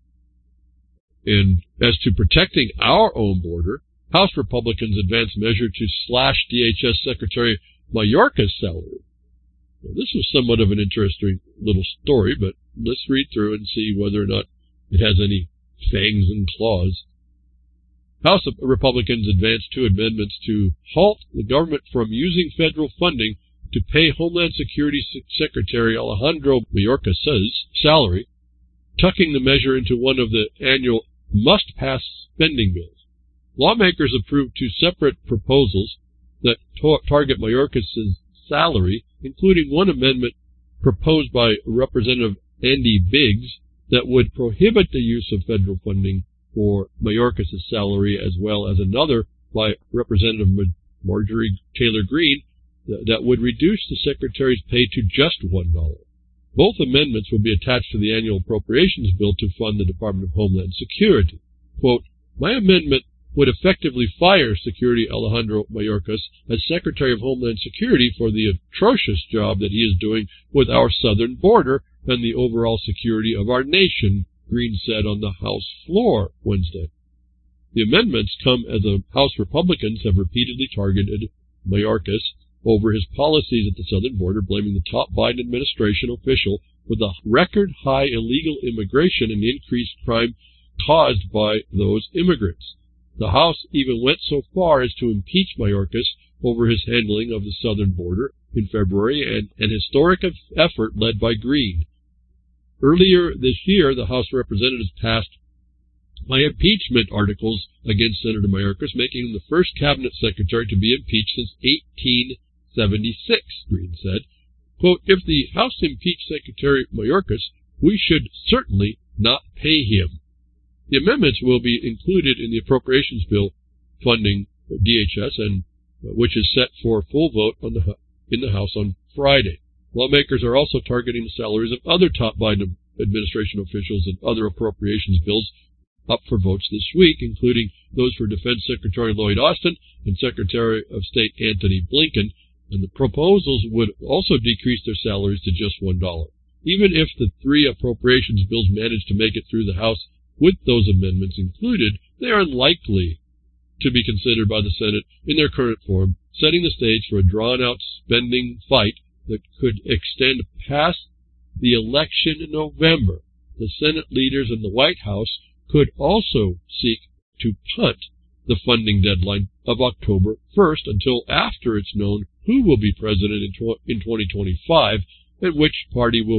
And as to protecting our own border, House Republicans advance measure to slash DHS Secretary Mayorkas' salary. Now, this was somewhat of an interesting little story, but let's read through and see whether or not it has any fangs and claws. House Republicans advanced 2 amendments to halt the government from using federal funding to pay Homeland Security Secretary Alejandro Mayorkas' salary, tucking the measure into one of the annual must-pass spending bills. Lawmakers approved 2 separate proposals that target Mayorkas' salary, including one amendment proposed by Representative Andy Biggs that would prohibit the use of federal funding for Mayorkas' salary, as well as another by Representative Marjorie Taylor Greene that would reduce the secretary's pay to just $1. Both amendments will be attached to the annual appropriations bill to fund the Department of Homeland Security. Quote, my amendment would effectively fire Secretary Alejandro Mayorkas as Secretary of Homeland Security for the atrocious job that he is doing with our southern border and the overall security of our nation, Greene said on the House floor Wednesday. The amendments come as the House Republicans have repeatedly targeted Mayorkas over his policies at the southern border, blaming the top Biden administration official for the record-high illegal immigration and increased crime caused by those immigrants. The House even went so far as to impeach Mayorkas over his handling of the southern border in February, an historic effort led by Greene. Earlier this year, the House of Representatives passed my impeachment articles against Senator Mayorkas, making him the first cabinet secretary to be impeached since 1876, Greene said. Quote, if the House impeached Secretary Mayorkas, we should certainly not pay him. The amendments will be included in the appropriations bill funding DHS, and which is set for a full vote in the House on Friday. Lawmakers are also targeting the salaries of other top Biden administration officials and other appropriations bills up for votes this week, including those for Defense Secretary Lloyd Austin and Secretary of State Antony Blinken, and the proposals would also decrease their salaries to just $1. Even if the 3 appropriations bills manage to make it through the House with those amendments included, they are unlikely to be considered by the Senate in their current form, setting the stage for a drawn-out spending fight that could extend past the election in November. The Senate leaders in the White House could also seek to punt the funding deadline of October 1st until after it's known who will be president in 2025 and which party will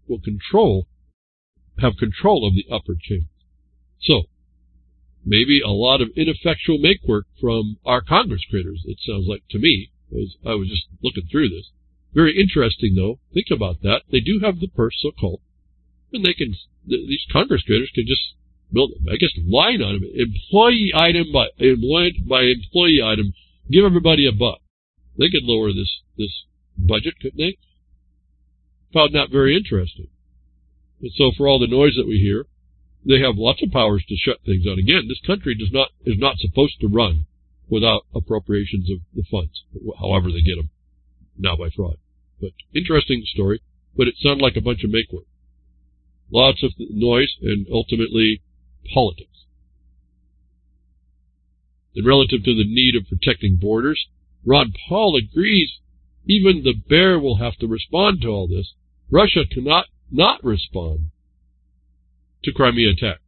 have control of the upper chamber. So, maybe a lot of ineffectual make-work from our Congress critters, it sounds like to me, as I was just looking through this. Very interesting, though. Think about that. They do have the purse, so-called, and these Congress critters can just build, I guess, line item, employee item by employee item, give everybody a buck. They could lower this budget, couldn't they? Found that very interesting. And so for all the noise that we hear, they have lots of powers to shut things down. Again, this country is not supposed to run without appropriations of the funds, however they get them, now by fraud. But interesting story, but it sounded like a bunch of make-work. Lots of noise and ultimately politics. And relative to the need of protecting borders, Ron Paul agrees even the bear will have to respond to all this. Russia cannot not respond to Crimea attack.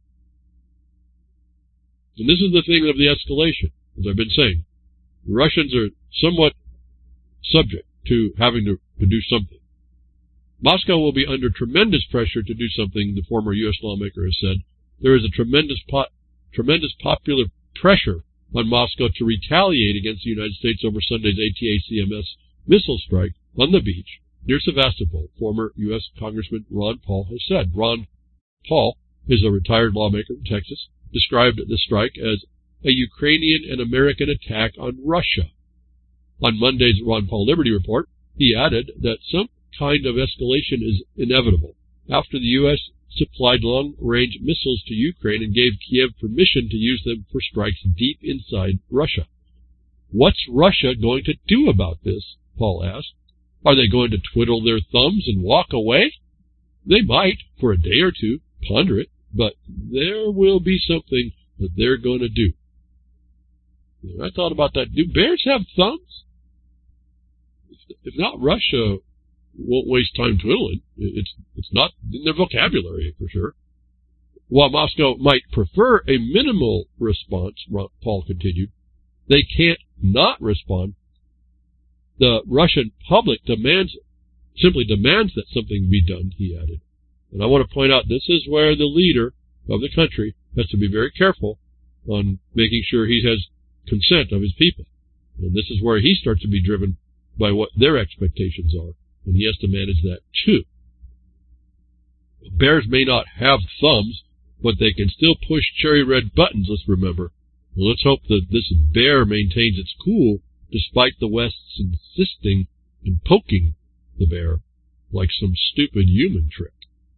And this is the thing of the escalation, as I've been saying. The Russians are somewhat subject to having to do something. Moscow will be under tremendous pressure to do something, the former U.S. lawmaker has said. There is a tremendous popular pressure on Moscow to retaliate against the United States over Sunday's ATACMS missile strike on the beach near Sevastopol, former U.S. Congressman Ron Paul has said. Ron Paul is a retired lawmaker from Texas, described the strike as a Ukrainian and American attack on Russia. On Monday's Ron Paul Liberty Report, he added that some kind of escalation is inevitable after the U.S. supplied long-range missiles to Ukraine and gave Kiev permission to use them for strikes deep inside Russia. What's Russia going to do about this? Paul asked. Are they going to twiddle their thumbs and walk away? They might, for a day or two, ponder it, but there will be something that they're going to do. And I thought about that. Do bears have thumbs? If not, Russia won't waste time twiddling. It's not in their vocabulary, for sure. While Moscow might prefer a minimal response, Paul continued, they can't not respond. The Russian public simply demands that something be done, he added. And I want to point out, this is where the leader of the country has to be very careful on making sure he has consent of his people. And this is where he starts to be driven by what their expectations are. And he has to manage that too. Bears may not have thumbs, but they can still push cherry red buttons, let's remember. Well, let's hope that this bear maintains its cool despite the West's insisting and poking the bear like some stupid human trick.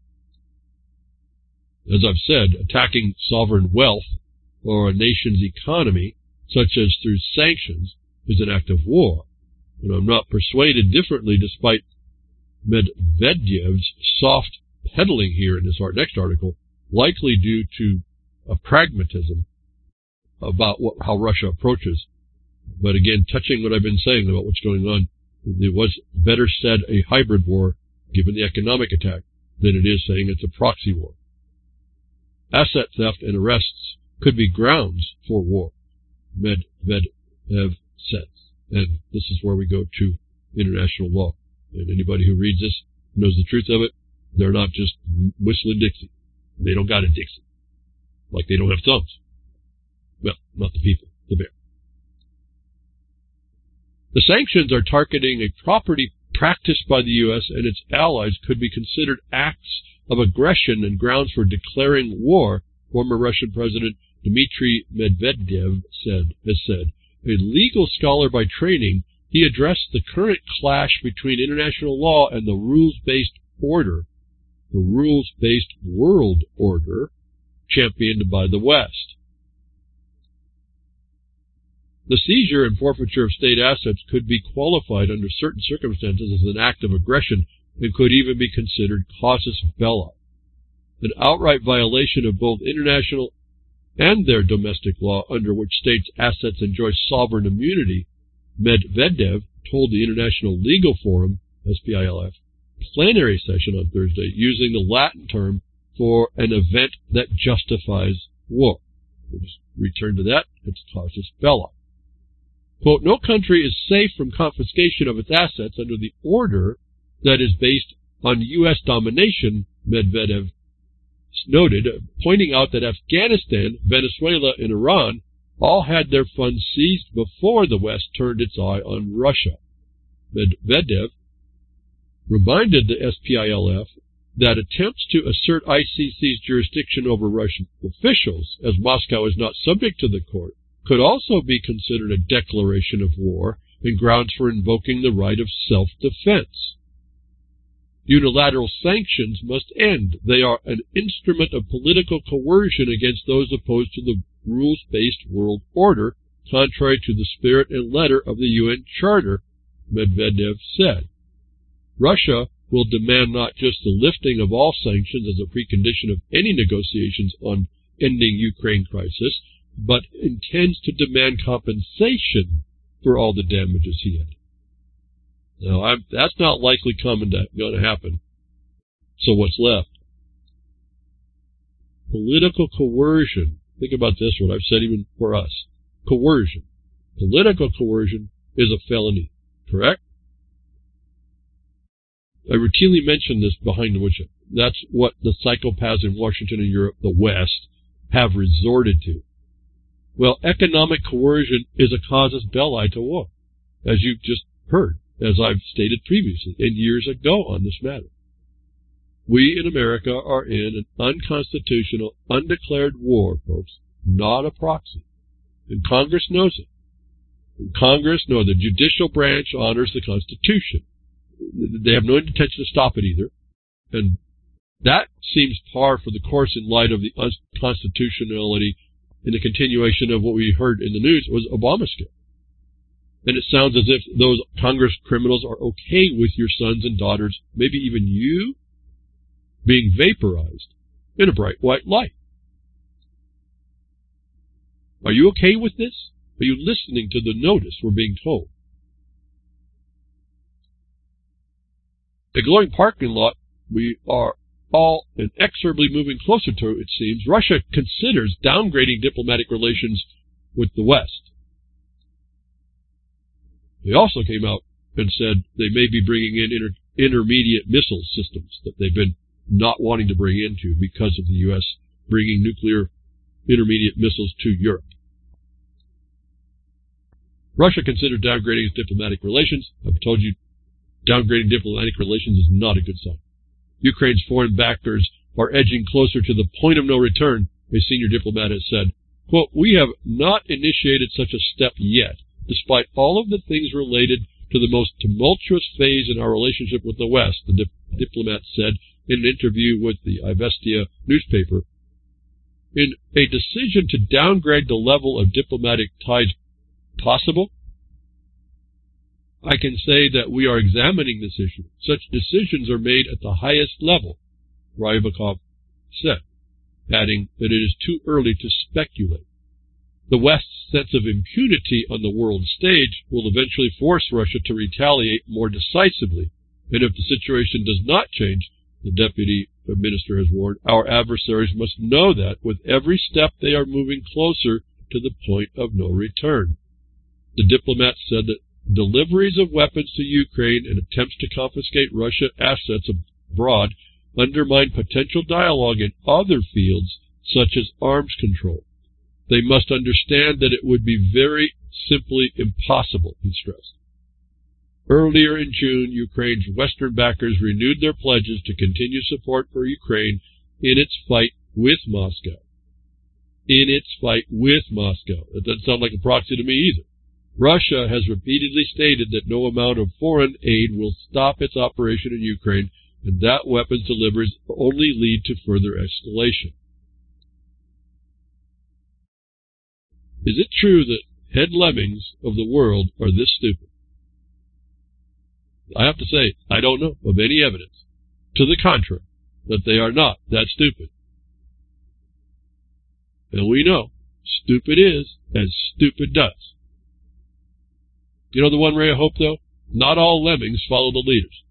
As I've said, attacking sovereign wealth or a nation's economy, such as through sanctions, is an act of war. And I'm not persuaded differently despite Medvedev's soft peddling here in this next article, likely due to a pragmatism about how Russia approaches. But again, touching what I've been saying about what's going on, it was better said a hybrid war, given the economic attack, than it is saying it's a proxy war. Asset theft and arrests could be grounds for war, Medvedev says. And this is where we go to international law. And anybody who reads this knows the truth of it. They're not just whistling Dixie. They don't got a Dixie. Like they don't have thumbs. Well, not the people, the bear. The sanctions are targeting a property practiced by the U.S. and its allies could be considered acts of aggression and grounds for declaring war, former Russian President Dmitry Medvedev has said. A legal scholar by training, he addressed the current clash between international law and the rules-based order, the rules-based world order championed by the West. The seizure and forfeiture of state assets could be qualified under certain circumstances as an act of aggression and could even be considered casus belli, an outright violation of both international and their domestic law under which states' assets enjoy sovereign immunity, Medvedev told the International Legal Forum, SPILF, plenary session on Thursday using the Latin term for an event that justifies war. We'll just return to that. It's casus belli. Quote, no country is safe from confiscation of its assets under the order that is based on U.S. domination, Medvedev noted, pointing out that Afghanistan, Venezuela, and Iran all had their funds seized before the West turned its eye on Russia. Medvedev reminded the SPILF that attempts to assert ICC's jurisdiction over Russian officials, as Moscow is not subject to the court, could also be considered a declaration of war and grounds for invoking the right of self-defense. Unilateral sanctions must end. They are an instrument of political coercion against those opposed to the rules-based world order, contrary to the spirit and letter of the UN Charter, Medvedev said. Russia will demand not just the lifting of all sanctions as a precondition of any negotiations on ending Ukraine crisis, but intends to demand compensation for all the damages he had. Now, that's not likely going to happen. So what's left? Political coercion. Think about this, what I've said even for us. Coercion. Political coercion is a felony, correct? I routinely mention this behind the woodshed. That's what the psychopaths in Washington and Europe, the West, have resorted to. Well, economic coercion is a casus belli to war, as you've just heard, as I've stated previously and years ago on this matter. We in America are in an unconstitutional, undeclared war, folks, not a proxy. And Congress knows it. And Congress knows the judicial branch honors the Constitution. They have no intention to stop it either. And that seems par for the course in light of the unconstitutionality and the continuation of what we heard in the news was Obamacare. And it sounds as if those Congress criminals are okay with your sons and daughters, maybe even you, being vaporized in a bright white light. Are you okay with this? Are you listening to the notice we're being told? The glowing parking lot we are all inexorably moving closer to, it seems, Russia considers downgrading diplomatic relations with the West. They also came out and said they may be bringing in intermediate missile systems that they've been not wanting to bring into because of the U.S. bringing nuclear intermediate missiles to Europe. Russia considered downgrading its diplomatic relations. I've told you, downgrading diplomatic relations is not a good sign. Ukraine's foreign backers are edging closer to the point of no return, a senior diplomat has said. Quote, "We have not initiated such a step yet, despite all of the things related to the most tumultuous phase in our relationship with the West," the diplomat said in an interview with the Izvestia newspaper. In a decision to downgrade the level of diplomatic ties possible, I can say that we are examining this issue. Such decisions are made at the highest level, Ryabakov said, adding that it is too early to speculate. The West's sense of impunity on the world stage will eventually force Russia to retaliate more decisively, and if the situation does not change, the deputy minister has warned, our adversaries must know that with every step they are moving closer to the point of no return. The diplomat said that deliveries of weapons to Ukraine and attempts to confiscate Russian assets abroad undermine potential dialogue in other fields, such as arms control. They must understand that it would be very simply impossible, he stressed. Earlier in June, Ukraine's Western backers renewed their pledges to continue support for Ukraine in its fight with Moscow. In its fight with Moscow. That doesn't sound like a proxy to me either. Russia has repeatedly stated that no amount of foreign aid will stop its operation in Ukraine, and that weapons deliveries only lead to further escalation. Is it true that head lemmings of the world are this stupid? I have to say, I don't know of any evidence to the contrary, that they are not that stupid. And we know, stupid is as stupid does. You know the one ray of hope, though? Not all lemmings follow the leaders.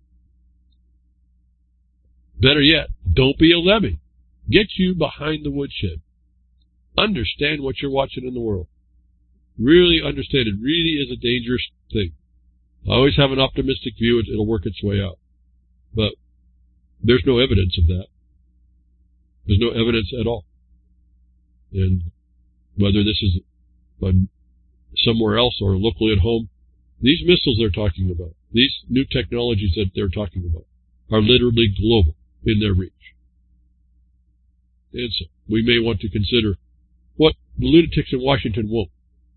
Better yet, don't be a lemming. Get you behind the woodshed. Understand what you're watching in the world. Really understand it really is a dangerous thing. I always have an optimistic view. It'll work its way out. But there's no evidence of that. There's no evidence at all. And whether this is somewhere else or locally at home, these missiles they're talking about, these new technologies that they're talking about, are literally global in their reach. And so we may want to consider what the lunatics in Washington won't.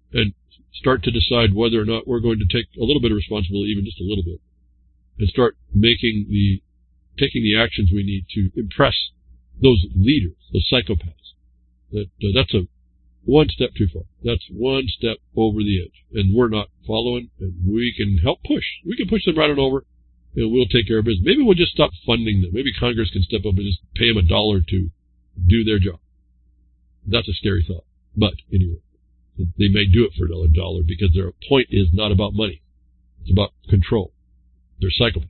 and start to decide whether or not we're going to take a little bit of responsibility, even just a little bit, and start taking the actions we need to impress those leaders, those psychopaths. That's one step too far. That's one step over the edge, and we're not following, and we can help push. We can push them right on over, and we'll take care of business. Maybe we'll just stop funding them. Maybe Congress can step up and just pay them $1 to do their job. That's a scary thought. But anyway, they may do it for $1 because their point is not about money. It's about control. They're psychopaths.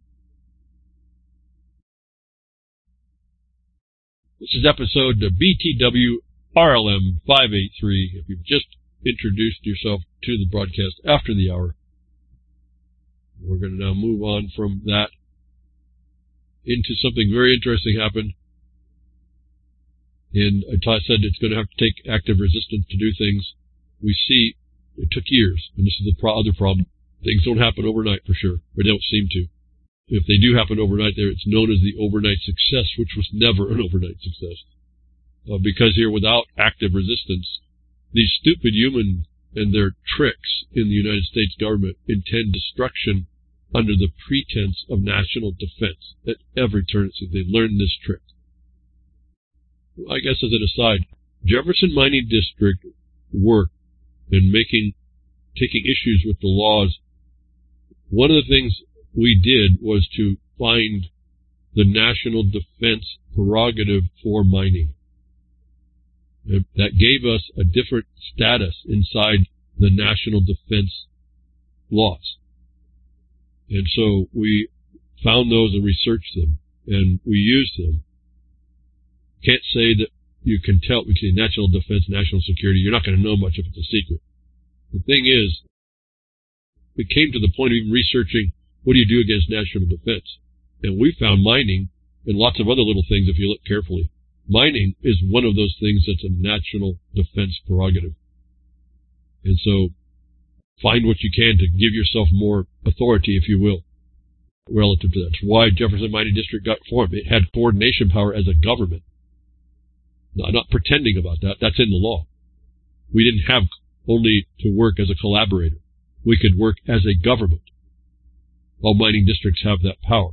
This is episode BTW RLM 583. If you've just introduced yourself to the broadcast after the hour, we're going to now move on from that into something very interesting happened. And I said it's going to have to take active resistance to do things. We see it took years, and this is the other problem. Things don't happen overnight for sure, or they don't seem to. If they do happen overnight, it's known as the overnight success, which was never an overnight success. Because here, without active resistance, these stupid humans and their tricks in the United States government intend destruction under the pretense of national defense. At every turn, they learn this trick. I guess as an aside, Jefferson Mining District work in taking issues with the laws. One of the things we did was to find the national defense prerogative for mining. That gave us a different status inside the national defense laws. And so we found those and researched them, and we used them. Can't say that you can tell. We say national defense, national security. You're not going to know much if it's a secret. The thing is, we came to the point of even researching what do you do against national defense. And we found mining and lots of other little things if you look carefully. Mining is one of those things that's a national defense prerogative. And so find what you can to give yourself more authority, if you will, relative to that. That's why Jefferson Mining District got formed. It had coordination power as a government. No, I'm not pretending about that. That's in the law. We didn't have only to work as a collaborator. We could work as a government. All mining districts have that power.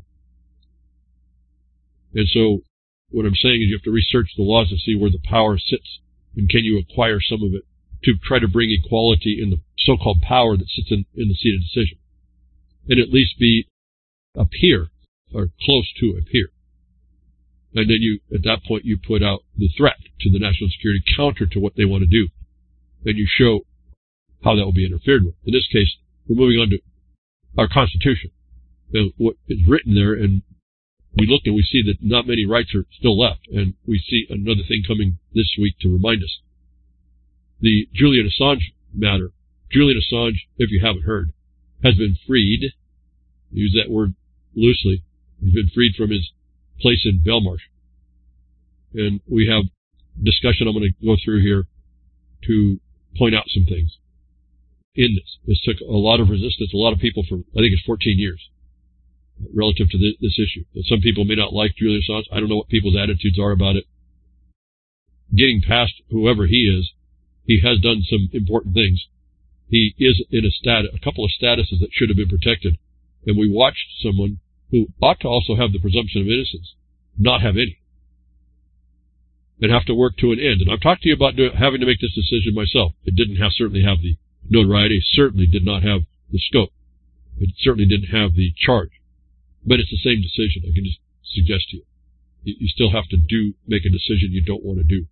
And so what I'm saying is you have to research the laws to see where the power sits, and can you acquire some of it to try to bring equality in the so-called power that sits in the seat of decision, and at least be a peer or close to a peer. And then at that point, you put out the threat to the national security counter to what they want to do, and you show how that will be interfered with. In this case, we're moving on to our Constitution, and what is written there, and we look and we see that not many rights are still left, and we see another thing coming this week to remind us. The Julian Assange matter. Julian Assange, if you haven't heard, has been freed. Use that word loosely. He's been freed from his place in Belmarsh. And we have discussion I'm going to go through here to point out some things in this. This took a lot of resistance, a lot of people for, I think it's 14 years, relative to this issue. Some people may not like Julian Assange. I don't know what people's attitudes are about it. Getting past whoever he is, he has done some important things. He is in a couple of statuses that should have been protected. And we watched someone who ought to also have the presumption of innocence not have any, and have to work to an end. And I've talked to you about having to make this decision myself. It didn't certainly have the notoriety, certainly did not have the scope. It certainly didn't have the charge. But it's the same decision, I can just suggest to you. You still have to make a decision you don't want to do.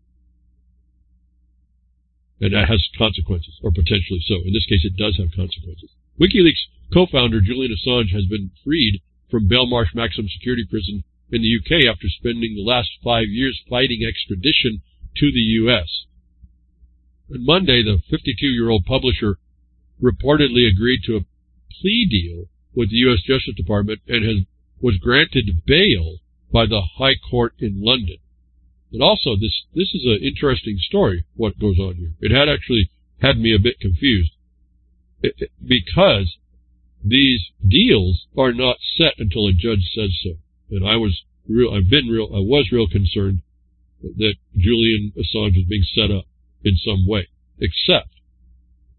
And that has consequences, or potentially so. In this case, it does have consequences. WikiLeaks co-founder Julian Assange has been freed from Belmarsh Maximum Security Prison in the UK after spending the last 5 years fighting extradition to the US. On Monday, the 52-year-old publisher reportedly agreed to a plea deal with the U.S. Justice Department and was granted bail by the High Court in London. And also, this is an interesting story, what goes on here. It had actually had me a bit confused, because these deals are not set until a judge says so. And I was real concerned that Julian Assange was being set up in some way, except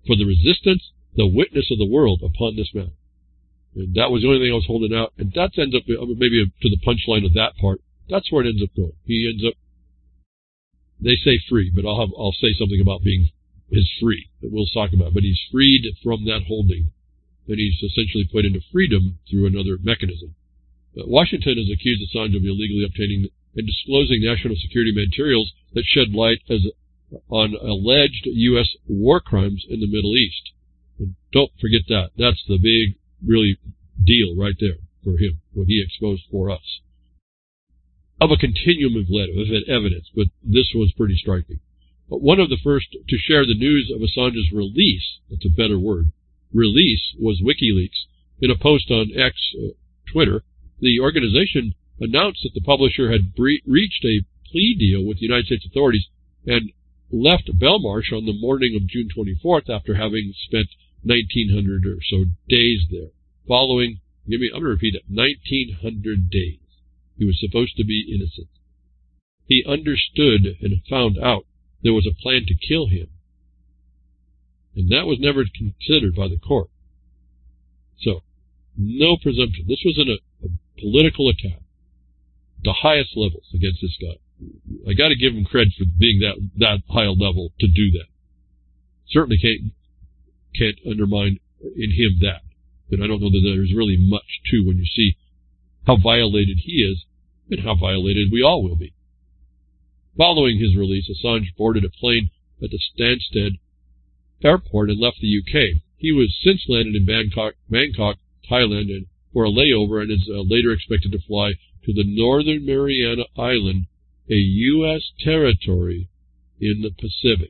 for the resistance, the witness of the world upon this matter. And that was the only thing I was holding out. And that ends up, maybe to the punchline of that part, that's where it ends up going. He ends up, they say free, but I'll say something about being his free that we'll talk about. But he's freed from that holding, and he's essentially put into freedom through another mechanism. Washington has accused Assange of illegally obtaining and disclosing national security materials that shed light on alleged U.S. war crimes in the Middle East. And don't forget that. That's the big, really deal right there for him, what he exposed for us. Of a continuum of evidence, but this was pretty striking. But one of the first to share the news of Assange's release, that's a better word, release, was WikiLeaks. In a post on X, Twitter, the organization announced that the publisher had reached a plea deal with the United States authorities and left Belmarsh on the morning of June 24th after having spent 1,900 or so days there. Following, I'm going to repeat it, 1,900 days. He was supposed to be innocent. He understood and found out there was a plan to kill him. And that was never considered by the court. So, no presumption. This was a political attack. The highest levels against this guy. I got to give him credit for being that high level to do that. Certainly can't undermine in him that. But I don't know that there's really much to when you see how violated he is and how violated we all will be. Following his release, Assange boarded a plane at the Stansted airport and left the UK. He was since landed in Bangkok, Thailand, and for a layover, and is later expected to fly to the Northern Mariana Island, a U.S. territory in the Pacific.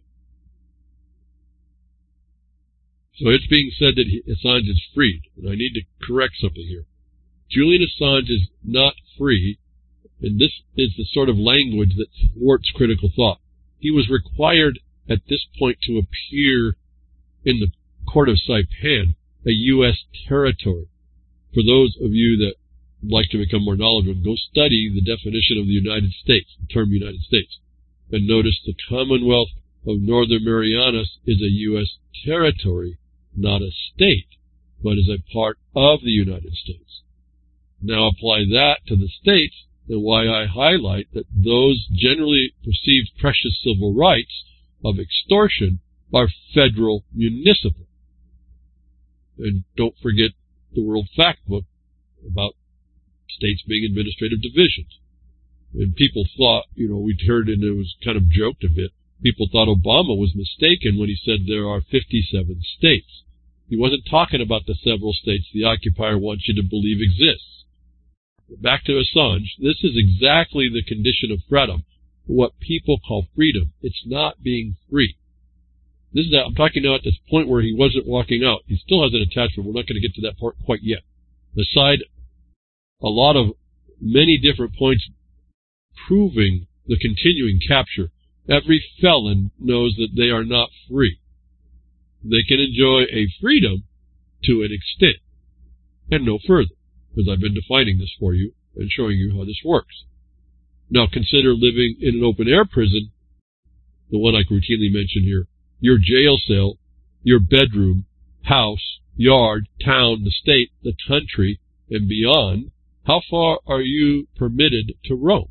So it's being said that Assange is freed, and I need to correct something here. Julian Assange is not free, and this is the sort of language that thwarts critical thought. He was required at this point to appear in the court of Saipan, a U.S. territory. For those of you that like to become more knowledgeable, go study the definition of the United States, the term United States, and notice the Commonwealth of Northern Marianas is a U.S. territory, not a state, but is a part of the United States. Now apply that to the states, and why I highlight that those generally perceived precious civil rights of extortion are federal municipal. And don't forget the World Factbook about states being administrative divisions. And people thought, we'd heard, and it was kind of joked a bit, people thought Obama was mistaken when he said there are 57 states. He wasn't talking about the several states the occupier wants you to believe exists. Back to Assange, this is exactly the condition of freedom, what people call freedom. It's not being free. I'm talking now at this point where he wasn't walking out. He still has an attachment. We're not going to get to that part quite yet. Aside a lot of many different points proving the continuing capture, every felon knows that they are not free. They can enjoy a freedom to an extent and no further, because I've been defining this for you and showing you how this works. Now consider living in an open-air prison, the one I routinely mention here, your jail cell, your bedroom, house, yard, town, the state, the country, and beyond. How far are you permitted to roam?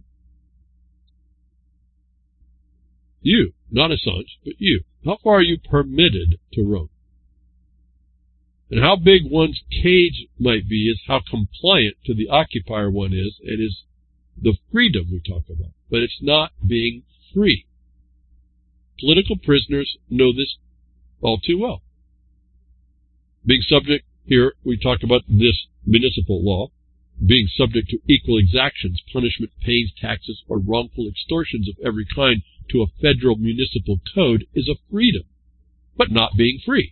You, not Assange, but you. How far are you permitted to roam? And how big one's cage might be is how compliant to the occupier one is, and is the freedom we talk about. But it's not being free. Political prisoners know this all too well. Being subject, here we talked about this municipal law, being subject to equal exactions, punishment, pains, taxes, or wrongful extortions of every kind to a federal municipal code is a freedom, but not being free.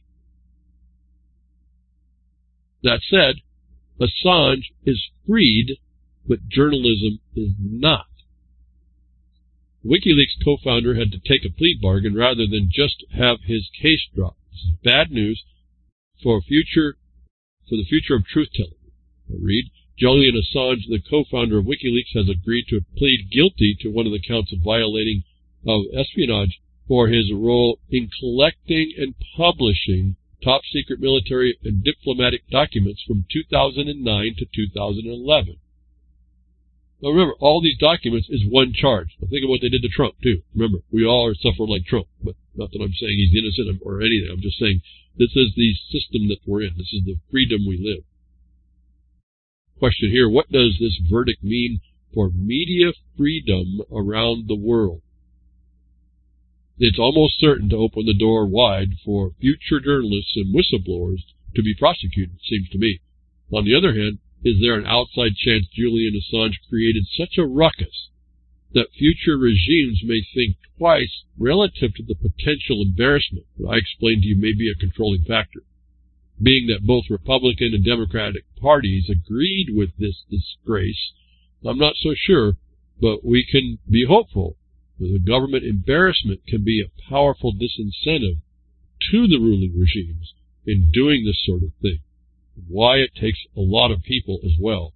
That said, Assange is freed, but journalism is not. WikiLeaks co-founder had to take a plea bargain rather than just have his case dropped. This is bad news for the future of truth-telling. I read, Julian Assange, the co-founder of WikiLeaks, has agreed to plead guilty to one of the counts of violating of espionage for his role in collecting and publishing top-secret military and diplomatic documents from 2009 to 2011. Now remember, all these documents is one charge. Now think of what they did to Trump, too. Remember, we all are suffering like Trump, but not that I'm saying he's innocent or anything. I'm just saying this is the system that we're in. This is the freedom we live. Question here, what does this verdict mean for media freedom around the world? It's almost certain to open the door wide for future journalists and whistleblowers to be prosecuted, it seems to me. On the other hand, is there an outside chance Julian Assange created such a ruckus that future regimes may think twice relative to the potential embarrassment that I explained to you may be a controlling factor? Being that both Republican and Democratic parties agreed with this disgrace, I'm not so sure, but we can be hopeful that the government embarrassment can be a powerful disincentive to the ruling regimes in doing this sort of thing. Why it takes a lot of people as well.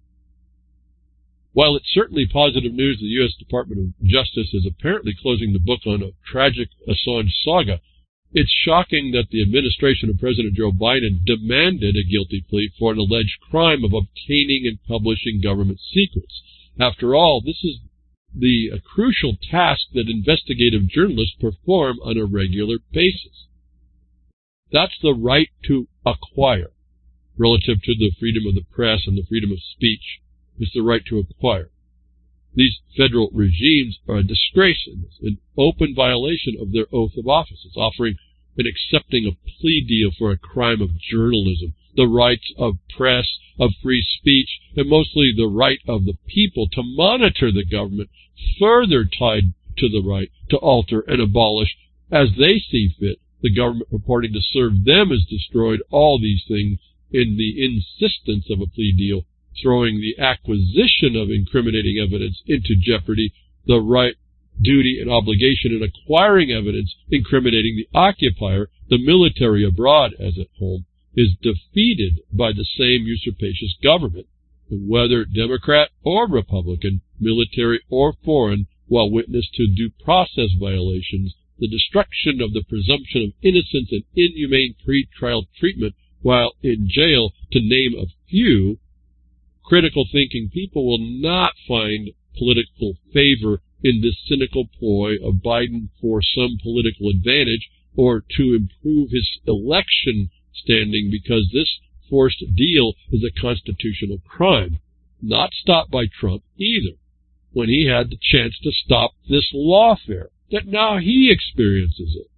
While it's certainly positive news the U.S. Department of Justice is apparently closing the book on a tragic Assange saga, it's shocking that the administration of President Joe Biden demanded a guilty plea for an alleged crime of obtaining and publishing government secrets. After all, this is the crucial task that investigative journalists perform on a regular basis. That's the right to acquire. Relative to the freedom of the press and the freedom of speech, it's the right to acquire. These federal regimes are a disgrace in this, an open violation of their oath of office. It's offering and accepting a plea deal for a crime of journalism, the rights of press, of free speech, and mostly the right of the people to monitor the government, further tied to the right to alter and abolish as they see fit. The government purporting to serve them has destroyed all these things in the insistence of a plea deal, throwing the acquisition of incriminating evidence into jeopardy, the right, duty, and obligation in acquiring evidence incriminating the occupier, the military abroad as at home, is defeated by the same usurpacious government, whether Democrat or Republican, military or foreign, while witness to due process violations, the destruction of the presumption of innocence and inhumane pre-trial treatment while in jail, to name a few. Critical thinking people will not find political favor in this cynical ploy of Biden for some political advantage or to improve his election standing, because this forced deal is a constitutional crime, not stopped by Trump either, when he had the chance to stop this lawfare, that now he experiences it.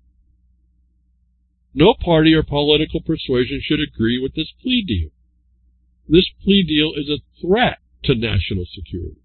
No party or political persuasion should agree with this plea deal. This plea deal is a threat to national security.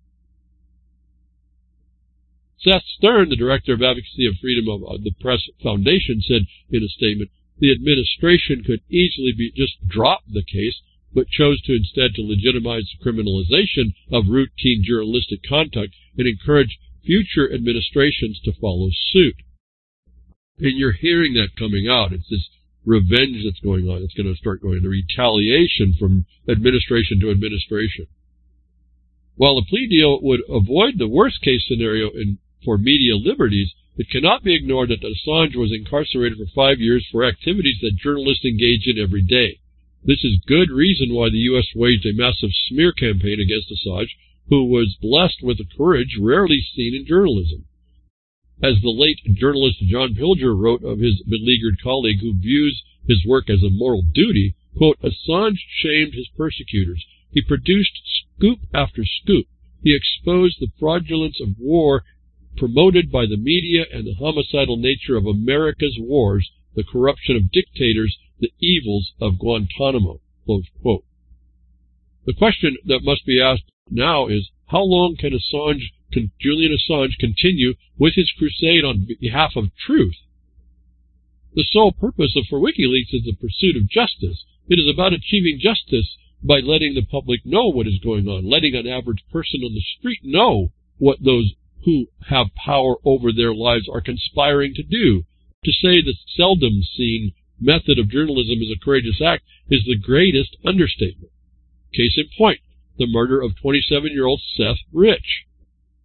Seth Stern, the director of Advocacy of Freedom of the Press Foundation, said in a statement, the administration could easily just drop the case, but chose to instead to legitimize the criminalization of routine journalistic conduct and encourage future administrations to follow suit. And you're hearing that coming out. It's this revenge that's going on. It's going to start going, the retaliation from administration to administration. While the plea deal would avoid the worst-case scenario for media liberties, it cannot be ignored that Assange was incarcerated for 5 years for activities that journalists engage in every day. This is good reason why the U.S. waged a massive smear campaign against Assange, who was blessed with a courage rarely seen in journalism. As the late journalist John Pilger wrote of his beleaguered colleague who views his work as a moral duty, quote, Assange shamed his persecutors. He produced scoop after scoop. He exposed the fraudulence of war promoted by the media and the homicidal nature of America's wars, the corruption of dictators, the evils of Guantanamo, close quote. The question that must be asked now is, how long can Julian Assange continue with his crusade on behalf of truth? The sole purpose for WikiLeaks is the pursuit of justice. It is about achieving justice by letting the public know what is going on, letting an average person on the street know what those who have power over their lives are conspiring to do. To say the seldom seen method of journalism is a courageous act is the greatest understatement. Case in point, the murder of 27-year-old Seth Rich.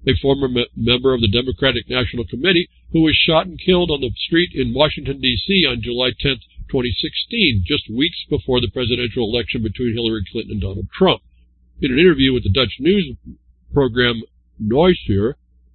a former member of the Democratic National Committee who was shot and killed on the street in Washington, D.C. on July 10, 2016, just weeks before the presidential election between Hillary Clinton and Donald Trump. In an interview with the Dutch news program Nieuwsuur,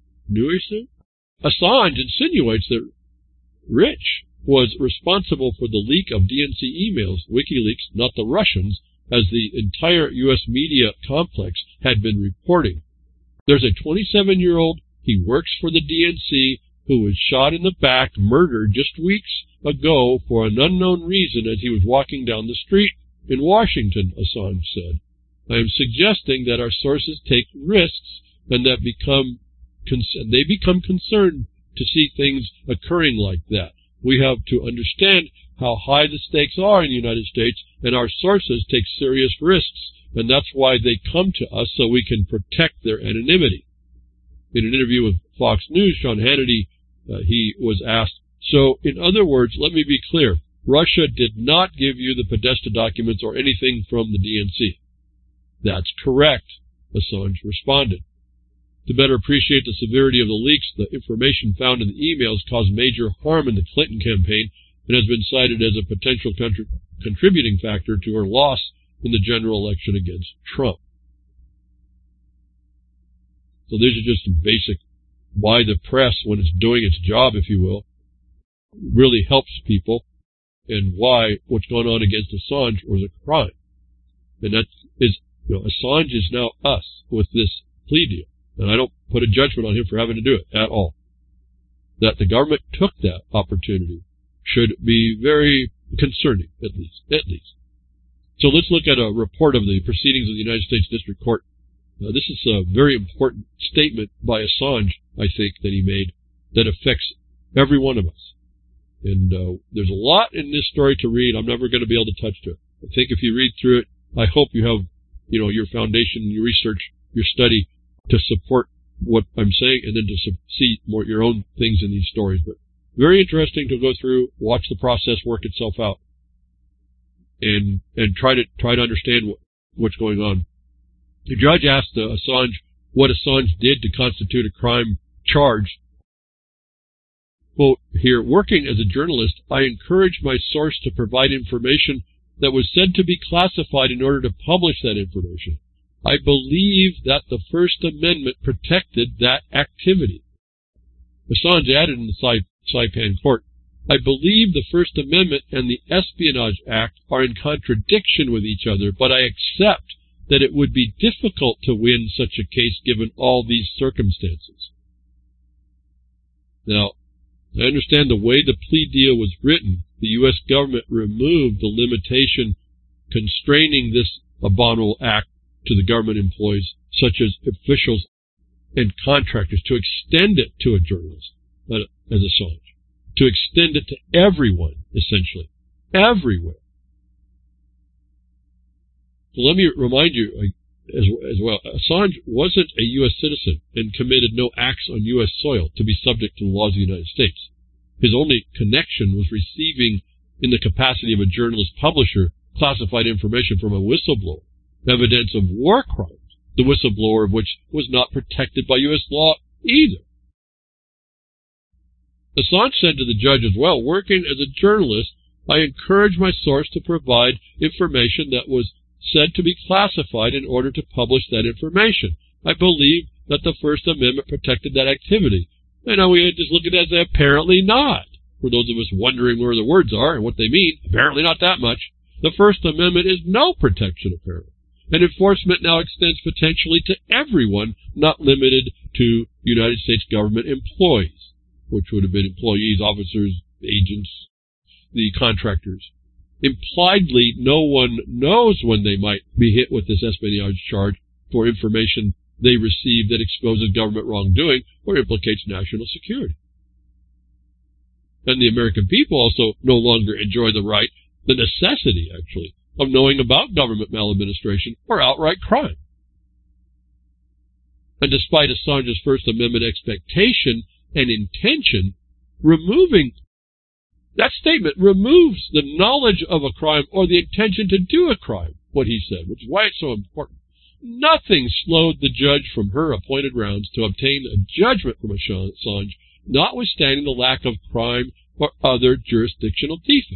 Assange insinuates that Rich was responsible for the leak of DNC emails, WikiLeaks, not the Russians, as the entire U.S. media complex had been reporting. There's a 27-year-old, he works for the DNC, who was shot in the back, murdered just weeks ago for an unknown reason as he was walking down the street in Washington, Assange said. I am suggesting that our sources take risks and that they become concerned to see things occurring like that. We have to understand how high the stakes are in the United States, and our sources take serious risks, and that's why they come to us so we can protect their anonymity. In an interview with Fox News, Sean Hannity, he was asked, so in other words, let me be clear, Russia did not give you the Podesta documents or anything from the DNC. That's correct, Assange responded. To better appreciate the severity of the leaks, the information found in the emails caused major harm in the Clinton campaign and has been cited as a potential contributing factor to her loss in the general election against Trump. So these are just some basic why the press, when it's doing its job, if you will, really helps people, and why what's going on against Assange was a crime. And that is, Assange is now us with this plea deal. And I don't put a judgment on him for having to do it at all. That the government took that opportunity should be very concerning, at least. So let's look at a report of the proceedings of the United States District Court. This is a very important statement by Assange, I think, that he made that affects every one of us. And there's a lot in this story to read. I'm never going to be able to touch to it. I think if you read through it, I hope you have, your foundation, your research, your study to support what I'm saying, and then to see more your own things in these stories. But very interesting to go through, watch the process work itself out, and try to understand what's going on. The judge asked Assange what Assange did to constitute a crime charge. Quote here, working as a journalist, I encouraged my source to provide information that was said to be classified in order to publish that information. I believe that the First Amendment protected that activity. Assange added in the Saipan court, I believe the First Amendment and the Espionage Act are in contradiction with each other, but I accept that it would be difficult to win such a case given all these circumstances. Now, I understand the way the plea deal was written, the U.S. government removed the limitation constraining this abominable act to the government employees, such as officials and contractors, to extend it to a journalist, as Assange, to extend it to everyone, essentially, everywhere. So let me remind you as well, Assange wasn't a U.S. citizen and committed no acts on U.S. soil to be subject to the laws of the United States. His only connection was receiving, in the capacity of a journalist publisher, classified information from a whistleblower, evidence of war crimes, the whistleblower of which was not protected by U.S. law either. Assange said to the judge as well, working as a journalist, I encouraged my source to provide information that was said to be classified in order to publish that information. I believe that the First Amendment protected that activity. And now we just look at it as apparently not. For those of us wondering where the words are and what they mean, apparently not that much. The First Amendment is no protection, apparently. And enforcement now extends potentially to everyone, not limited to United States government employees, which would have been employees, officers, agents, the contractors. Impliedly, no one knows when they might be hit with this espionage charge for information they receive that exposes government wrongdoing or implicates national security. And the American people also no longer enjoy the right, the necessity, actually, of knowing about government maladministration or outright crime. And despite Assange's First Amendment expectation and intention, that statement removes the knowledge of a crime or the intention to do a crime, what he said, which is why it's so important. Nothing slowed the judge from her appointed rounds to obtain a judgment from Assange, notwithstanding the lack of crime or other jurisdictional defect.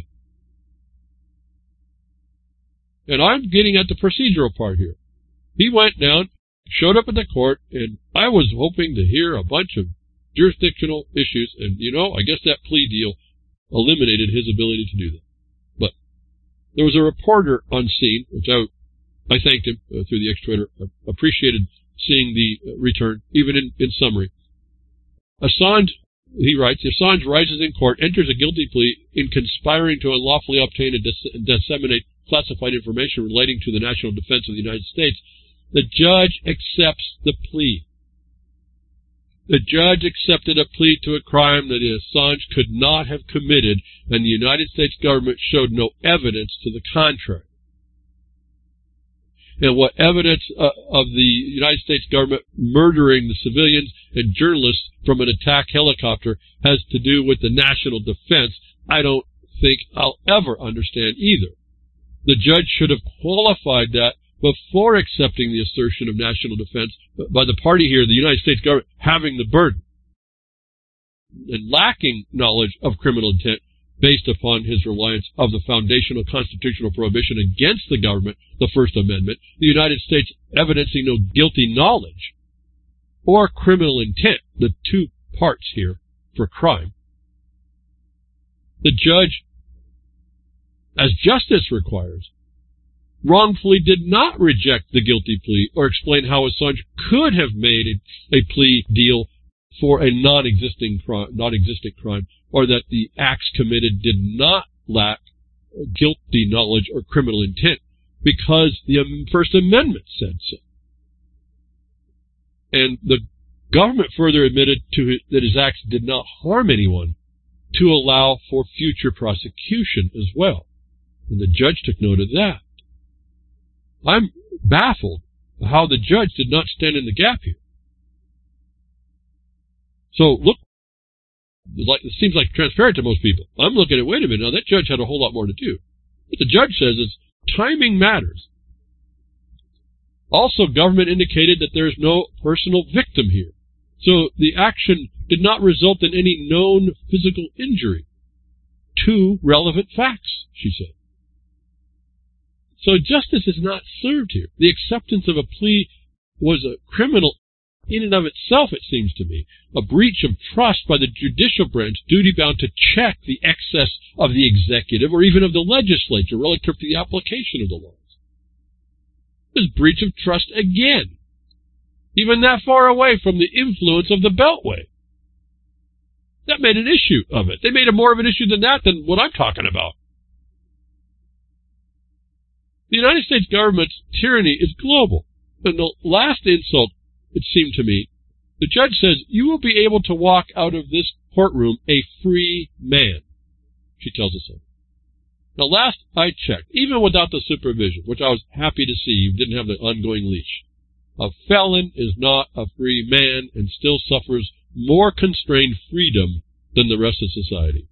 And I'm getting at the procedural part here. He went down, showed up at the court, and I was hoping to hear a bunch of jurisdictional issues, and, I guess that plea deal eliminated his ability to do that. But there was a reporter on scene, which I thanked him through the X-Twitter. I appreciated seeing the return, even in summary. Assange, he writes, Assange rises in court, enters a guilty plea in conspiring to unlawfully obtain and disseminate classified information relating to the national defense of the United States. The judge accepts the plea. The judge accepted a plea to a crime that Assange could not have committed, and the United States government showed no evidence to the contrary. And what evidence of the United States government murdering the civilians and journalists from an attack helicopter has to do with the national defense, I don't think I'll ever understand either. The judge should have qualified that before accepting the assertion of national defense by the party here, the United States government, having the burden and lacking knowledge of criminal intent based upon his reliance of the foundational constitutional prohibition against the government, the First Amendment, the United States evidencing no guilty knowledge or criminal intent, the two parts here for crime. The judge, as justice requires, wrongfully did not reject the guilty plea or explain how Assange could have made a plea deal for a non-existent crime, or that the acts committed did not lack guilty knowledge or criminal intent because the First Amendment said so. And the government further admitted that his acts did not harm anyone to allow for future prosecution as well. And the judge took note of that. I'm baffled how the judge did not stand in the gap here. So look, it seems like transparent to most people. I'm looking at, wait a minute, now that judge had a whole lot more to do. What the judge says is timing matters. Also, government indicated that there is no personal victim here. So the action did not result in any known physical injury. Two relevant facts, she said. So justice is not served here. The acceptance of a plea was a criminal in and of itself, it seems to me, a breach of trust by the judicial branch, duty-bound to check the excess of the executive or even of the legislature relative to the application of the laws. This breach of trust again, even that far away from the influence of the Beltway. That made an issue of it. They made it more of an issue than that than what I'm talking about. The United States government's tyranny is global. And the last insult, it seemed to me, the judge says, you will be able to walk out of this courtroom a free man, she tells us so. Now, last I checked, even without the supervision, which I was happy to see, you didn't have the ongoing leash, a felon is not a free man and still suffers more constrained freedom than the rest of society.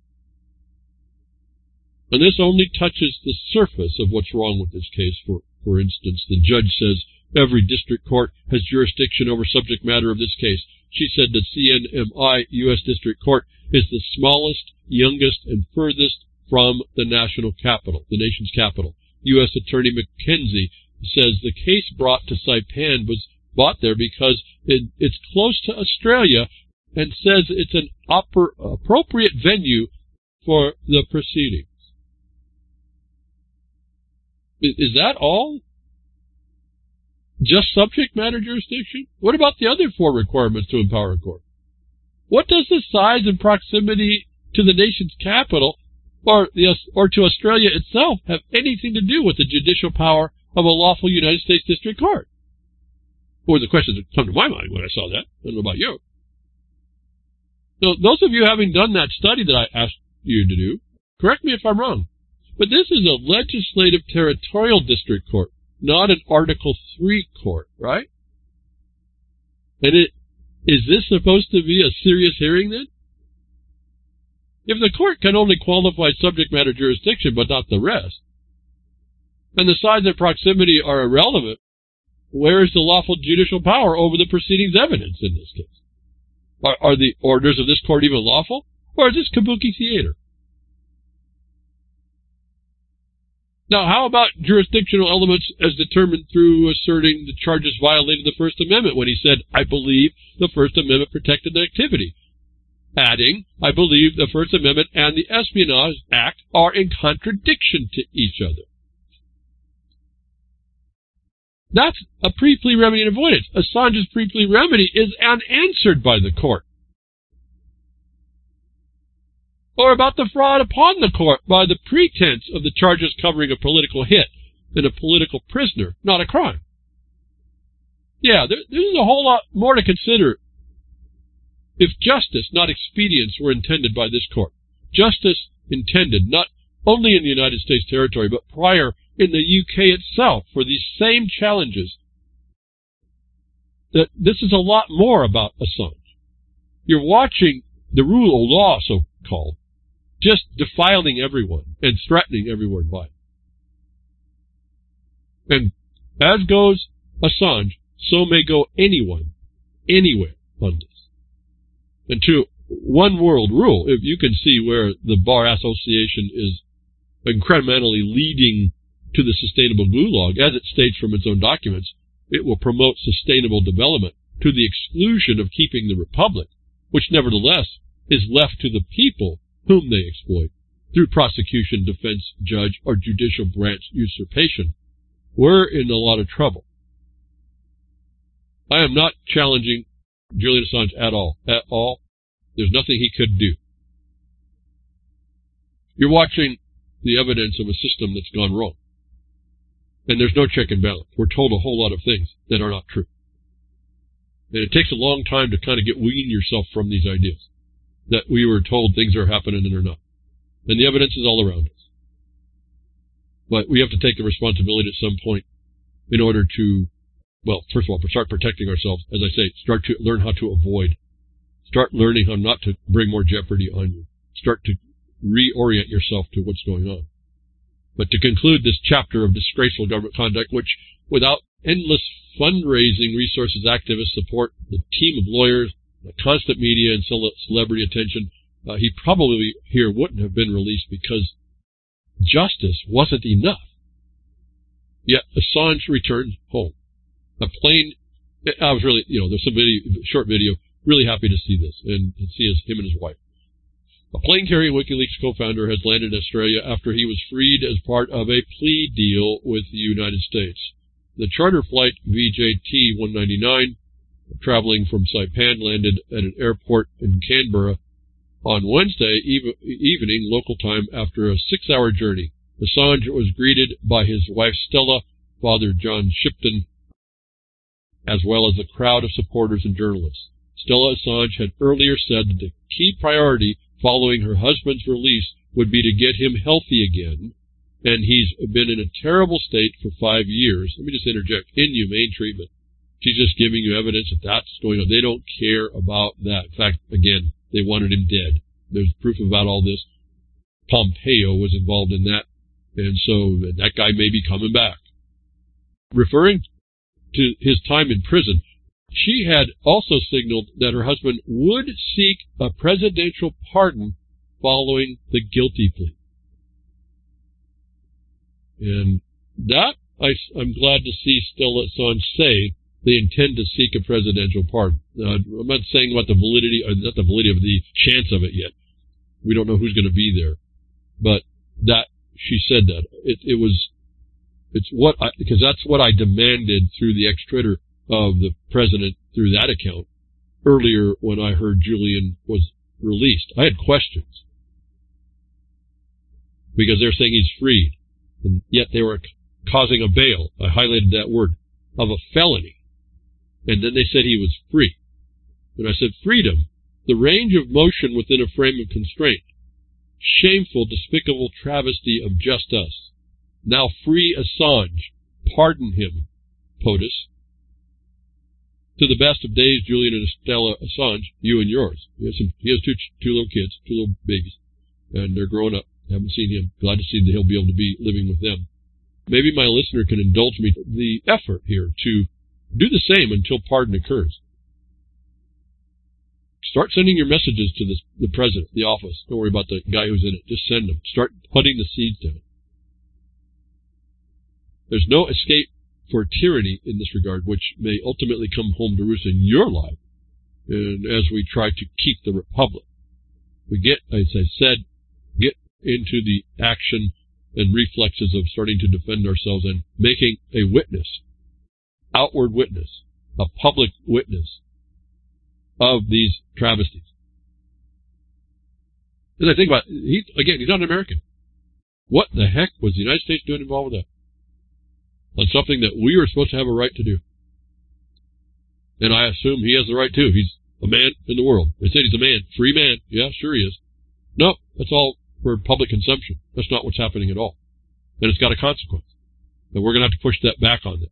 And this only touches the surface of what's wrong with this case. For instance, the judge says every district court has jurisdiction over subject matter of this case. She said that CNMI U.S. District Court is the smallest, youngest, and furthest from the national capital, the nation's capital. U.S. Attorney McKenzie says the case brought to Saipan was brought there because it's close to Australia and says it's an appropriate venue for the proceedings. Is that all? Just subject matter jurisdiction? What about the other four requirements to empower a court? What does the size and proximity to the nation's capital or to Australia itself have anything to do with the judicial power of a lawful United States District Court? Or the questions that come to my mind when I saw that. I don't know about you. So those of you having done that study that I asked you to do, correct me if I'm wrong, but this is a legislative territorial district court, not an Article 3 court, right? And is this supposed to be a serious hearing then? If the court can only qualify subject matter jurisdiction but not the rest, and the size and proximity are irrelevant, where is the lawful judicial power over the proceedings evidence in this case? Are the orders of this court even lawful? Or is this kabuki theater? Now, how about jurisdictional elements as determined through asserting the charges violated the First Amendment when he said, I believe the First Amendment protected the activity? Adding, I believe the First Amendment and the Espionage Act are in contradiction to each other. That's a pre-plea remedy and avoidance. Assange's pre-plea remedy is unanswered by the court. Or about the fraud upon the court by the pretense of the charges covering a political hit and a political prisoner, not a crime. Yeah, there's a whole lot more to consider if justice, not expedience, were intended by this court. Justice intended not only in the United States territory, but prior in the UK itself for these same challenges. That this is a lot more about Assange. You're watching the rule of law, so-called, just defiling everyone and threatening everyone by it. And as goes Assange, so may go anyone, anywhere on this. And to one world rule, if you can see where the Bar Association is incrementally leading to the sustainable gulag, as it states from its own documents, it will promote sustainable development to the exclusion of keeping the republic, which nevertheless is left to the people whom they exploit through prosecution, defense, judge, or judicial branch usurpation. We're in a lot of trouble. I am not challenging Julian Assange at all. At all. There's nothing he could do. You're watching the evidence of a system that's gone wrong. And there's no check and balance. We're told a whole lot of things that are not true. And it takes a long time to kind of wean yourself from these ideas that we were told things are happening and they're not. And the evidence is all around us. But we have to take the responsibility at some point in order to, well, first of all, start protecting ourselves. As I say, start to learn how to avoid. Start learning how not to bring more jeopardy on you. Start to reorient yourself to what's going on. But to conclude this chapter of disgraceful government conduct, which without endless fundraising resources, activist support, the team of lawyers, the constant media and celebrity attention, he probably here wouldn't have been released because justice wasn't enough. Yet Assange returned home. A plane, I was really, there's some short video, really happy to see this and see him and his wife. A plane-carrying WikiLeaks co-founder has landed in Australia after he was freed as part of a plea deal with the United States. The charter flight VJT-199, traveling from Saipan, landed at an airport in Canberra on Wednesday evening local time after a 6-hour journey. Assange was greeted by his wife Stella, father John Shipton, as well as a crowd of supporters and journalists. Stella Assange had earlier said that the key priority following her husband's release would be to get him healthy again, and he's been in a terrible state for 5 years. Let me just interject, inhumane treatment. She's just giving you evidence that that's going on. They don't care about that. In fact, again, they wanted him dead. There's proof about all this. Pompeo was involved in that, and so that guy may be coming back. Referring to his time in prison, she had also signaled that her husband would seek a presidential pardon following the guilty plea. And that I'm glad to see Stella Assange say they intend to seek a presidential pardon. I'm not saying about the validity, not the validity of the chance of it yet. We don't know who's going to be there. But that, she said that. Because that's what I demanded through the ex-Twitter of the president through that account earlier when I heard Julian was released. I had questions because they're saying he's freed, and yet they were causing a bail. I highlighted that word, of a felony, and then they said he was free. And I said, freedom, the range of motion within a frame of constraint, shameful, despicable travesty of just us. Now free Assange, pardon him, POTUS. To the best of days, Julian and Stella Assange, you and yours. He has two little kids, 2 little babies, and they're growing up. Haven't seen him. Glad to see that he'll be able to be living with them. Maybe my listener can indulge me the effort here to Do the same until pardon occurs. Start sending your messages to the president, the office. Don't worry about the guy who's in it. Just send them. Start putting the seeds down. There's no escape for tyranny in this regard, which may ultimately come home to roost in your life. And as we try to keep the republic, we get, as I said, get into the action and reflexes of starting to defend ourselves and making a witness, outward witness, a public witness of these travesties. As I think about it, he's not an American. What the heck was the United States doing involved with that? On something that we were supposed to have a right to do. And I assume he has the right to. He's a man in the world. They said he's a man, free man. Yeah, sure he is. No, that's all for public consumption. That's not what's happening at all. And it's got a consequence. And we're going to have to push that back on them.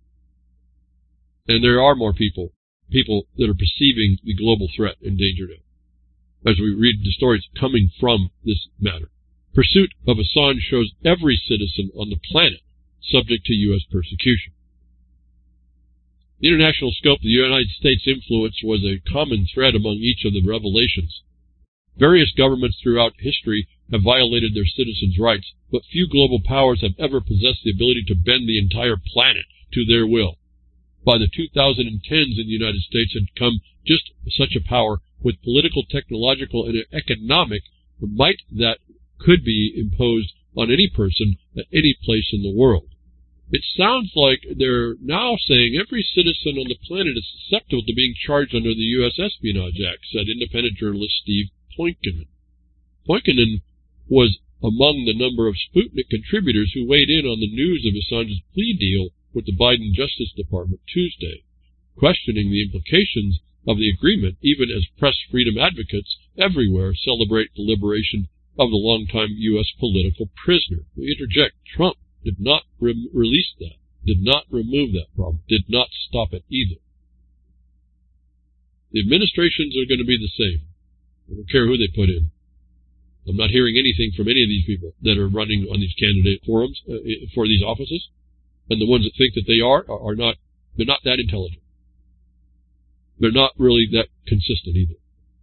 And there are more people that are perceiving the global threat and danger now, as we read the stories coming from this matter. Pursuit of Assange shows every citizen on the planet subject to U.S. persecution. The international scope of the United States' influence was a common thread among each of the revelations. Various governments throughout history have violated their citizens' rights, but few global powers have ever possessed the ability to bend the entire planet to their will. By the 2010s in the United States had come just such a power with political, technological, and economic might that could be imposed on any person at any place in the world. It sounds like they're now saying every citizen on the planet is susceptible to being charged under the U.S. Espionage Act, said independent journalist Steve Poikonen. Poikonen was among the number of Sputnik contributors who weighed in on the news of Assange's plea deal with the Biden Justice Department Tuesday, questioning the implications of the agreement, even as press freedom advocates everywhere celebrate the liberation of the longtime U.S. political prisoner. We interject, Trump did not release that, did not remove that problem, did not stop it either. The administrations are going to be the same. I don't care who they put in. I'm not hearing anything from any of these people that are running on these candidate forums for these offices. And the ones that think that they are not, they're not that intelligent. They're not really that consistent either.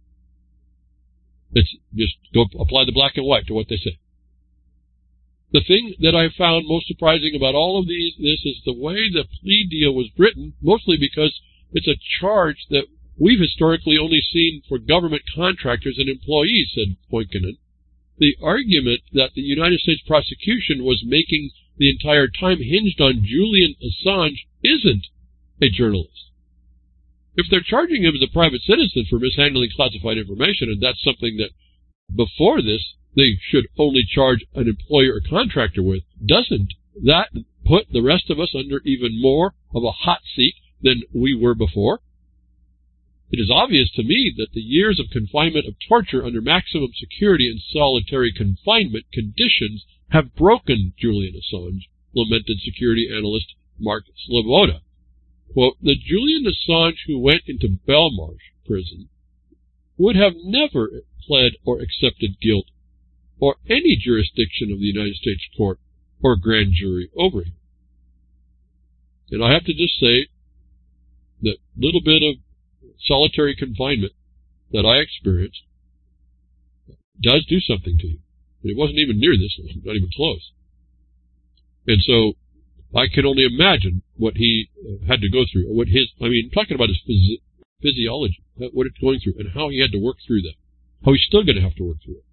It's just go apply the black and white to what they say. The thing that I found most surprising about all of this is the way the plea deal was written, mostly because it's a charge that we've historically only seen for government contractors and employees, said Poikonen. The argument that the United States prosecution was making the entire time hinged on Julian Assange isn't a journalist. If they're charging him as a private citizen for mishandling classified information, and that's something that before this they should only charge an employer or contractor with, doesn't that put the rest of us under even more of a hot seat than we were before? It is obvious to me that the years of confinement of torture under maximum security and solitary confinement conditions have broken Julian Assange, lamented security analyst Mark Sloboda. Quote, the Julian Assange who went into Belmarsh prison would have never pled or accepted guilt or any jurisdiction of the United States court or grand jury over him. And I have to just say that little bit of solitary confinement that I experienced does do something to you. It wasn't even near this, it was not even close. And so I can only imagine what he had to go through, I'm talking about his physiology, what it's going through, and how he had to work through that, how he's still going to have to work through it,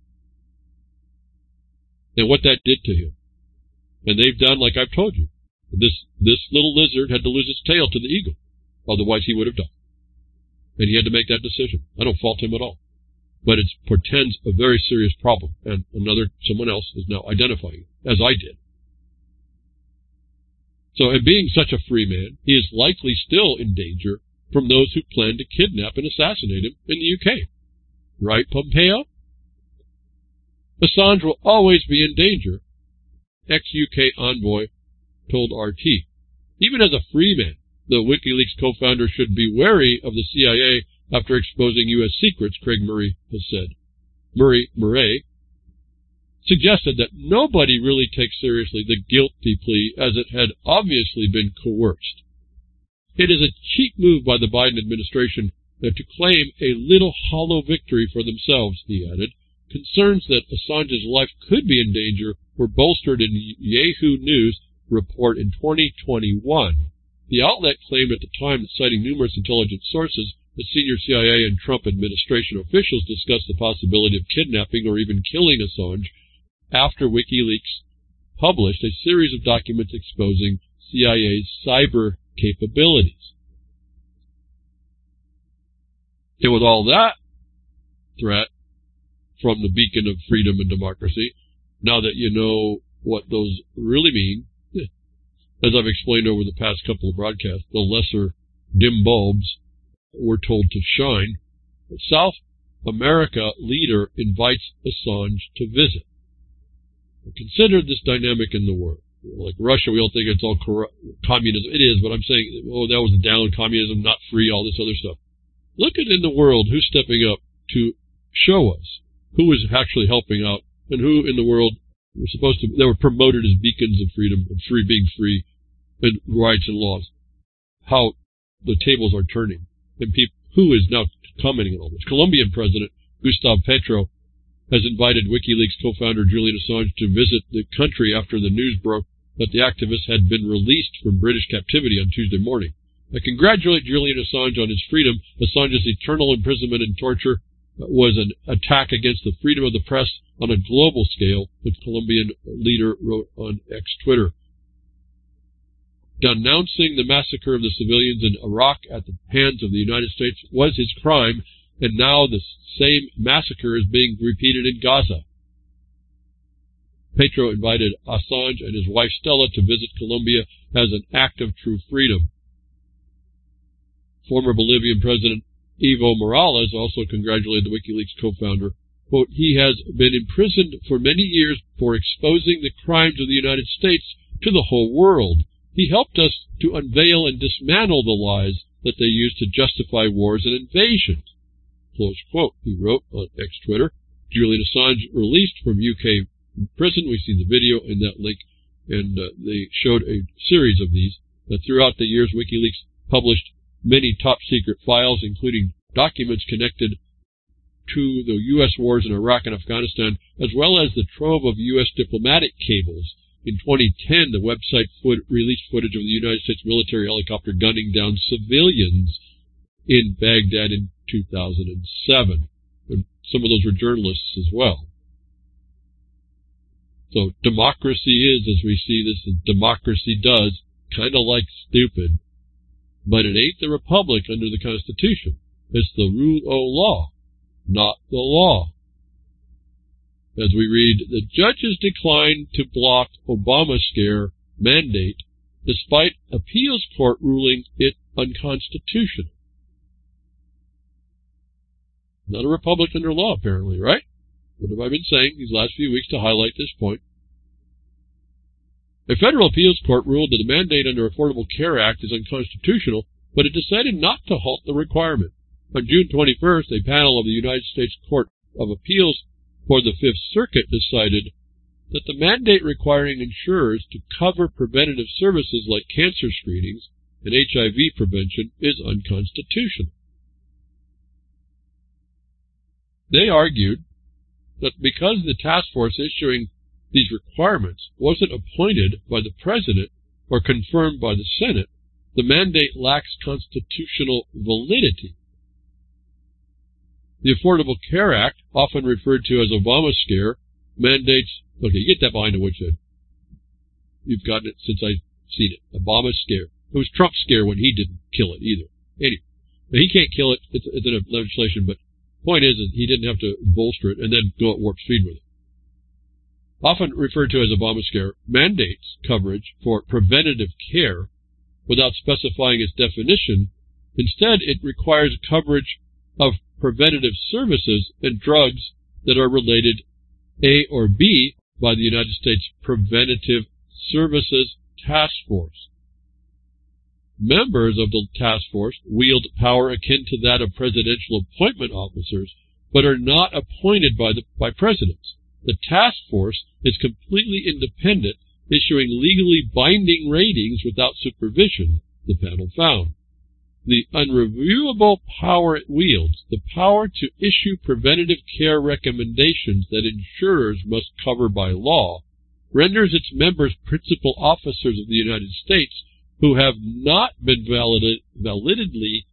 and what that did to him. And they've done, like I've told you, this little lizard had to lose its tail to the eagle, otherwise he would have died. And he had to make that decision. I don't fault him at all. But it portends a very serious problem, and someone else is now identifying it, as I did. So, in being such a free man, he is likely still in danger from those who plan to kidnap and assassinate him in the UK. Right, Pompeo? Assange will always be in danger, ex-UK envoy told RT. Even as a free man, the WikiLeaks co-founder should be wary of the CIA after exposing U.S. secrets, Craig Murray has said. Murray suggested that nobody really takes seriously the guilty plea as it had obviously been coerced. It is a cheap move by the Biden administration to claim a little hollow victory for themselves, he added. Concerns that Assange's life could be in danger were bolstered in Yahoo News report in 2021. The outlet claimed at the time that, citing numerous intelligence sources, that senior CIA and Trump administration officials discussed the possibility of kidnapping or even killing Assange after WikiLeaks published a series of documents exposing CIA's cyber capabilities. And with all that threat from the beacon of freedom and democracy, now that you know what those really mean, as I've explained over the past couple of broadcasts, the lesser dim bulbs were told to shine. South America leader invites Assange to visit. Consider this dynamic in the world. Like Russia, we all think it's all communism. It is, but I'm saying, oh, that was down communism, not free, all this other stuff. Look at in the world who's stepping up to show us who is actually helping out and who in the world were supposed to, they were promoted as beacons of freedom and free, being free and rights and laws. How the tables are turning and who is now commenting on all this. Colombian President Gustavo Petro has invited WikiLeaks co-founder Julian Assange to visit the country after the news broke that the activist had been released from British captivity on Tuesday morning. I congratulate Julian Assange on his freedom. Assange's eternal imprisonment and torture was an attack against the freedom of the press on a global scale, the Colombian leader wrote on X Twitter. Denouncing the massacre of the civilians in Iraq at the hands of the United States was his crime, and now the same massacre is being repeated in Gaza. Petro invited Assange and his wife Stella to visit Colombia as an act of true freedom. Former Bolivian President Evo Morales also congratulated the WikiLeaks co-founder. Quote, he has been imprisoned for many years for exposing the crimes of the United States to the whole world. He helped us to unveil and dismantle the lies that they used to justify wars and invasions. Close quote, he wrote on X Twitter. Julian Assange released from UK prison. We see the video in that link, and they showed a series of these. Throughout the years, WikiLeaks published many top-secret files, including documents connected to the U.S. wars in Iraq and Afghanistan, as well as the trove of U.S. diplomatic cables. In 2010, the website released footage of the United States military helicopter gunning down civilians in Baghdad in 2007. And some of those were journalists as well. So democracy is, as we see this, as democracy does, kind of like stupid. But it ain't the republic under the Constitution. It's the rule of law, not the law. As we read, the judges declined to block Obamacare mandate despite appeals court ruling it unconstitutional. Not a republic under law, apparently, right? What have I been saying these last few weeks to highlight this point? A federal appeals court ruled that the mandate under Affordable Care Act is unconstitutional, but it decided not to halt the requirement. On June 21st, a panel of the United States Court of Appeals for the Fifth Circuit decided that the mandate requiring insurers to cover preventative services like cancer screenings and HIV prevention is unconstitutional. They argued that because the task force issuing these requirements wasn't appointed by the President or confirmed by the Senate, the mandate lacks constitutional validity. The Affordable Care Act, often referred to as Obamacare, mandates, okay, you get that behind the woodshed. You've gotten it since I've seen it. Obamacare. It was Trump's scare when he didn't kill it either. Anyway, he can't kill it. It's in legislation, but the point is that he didn't have to bolster it and then go at warp speed with it. Often referred to as Obamacare, mandates coverage for preventative care without specifying its definition. Instead, it requires coverage of preventative services and drugs that are related A or B by the United States Preventative Services Task Force. Members of the task force wield power akin to that of presidential appointment officers, but are not appointed by presidents. The task force is completely independent, issuing legally binding ratings without supervision, the panel found. the unreviewable power it wields, the power to issue preventative care recommendations that insurers must cover by law, renders its members principal officers of the United States who have not been validly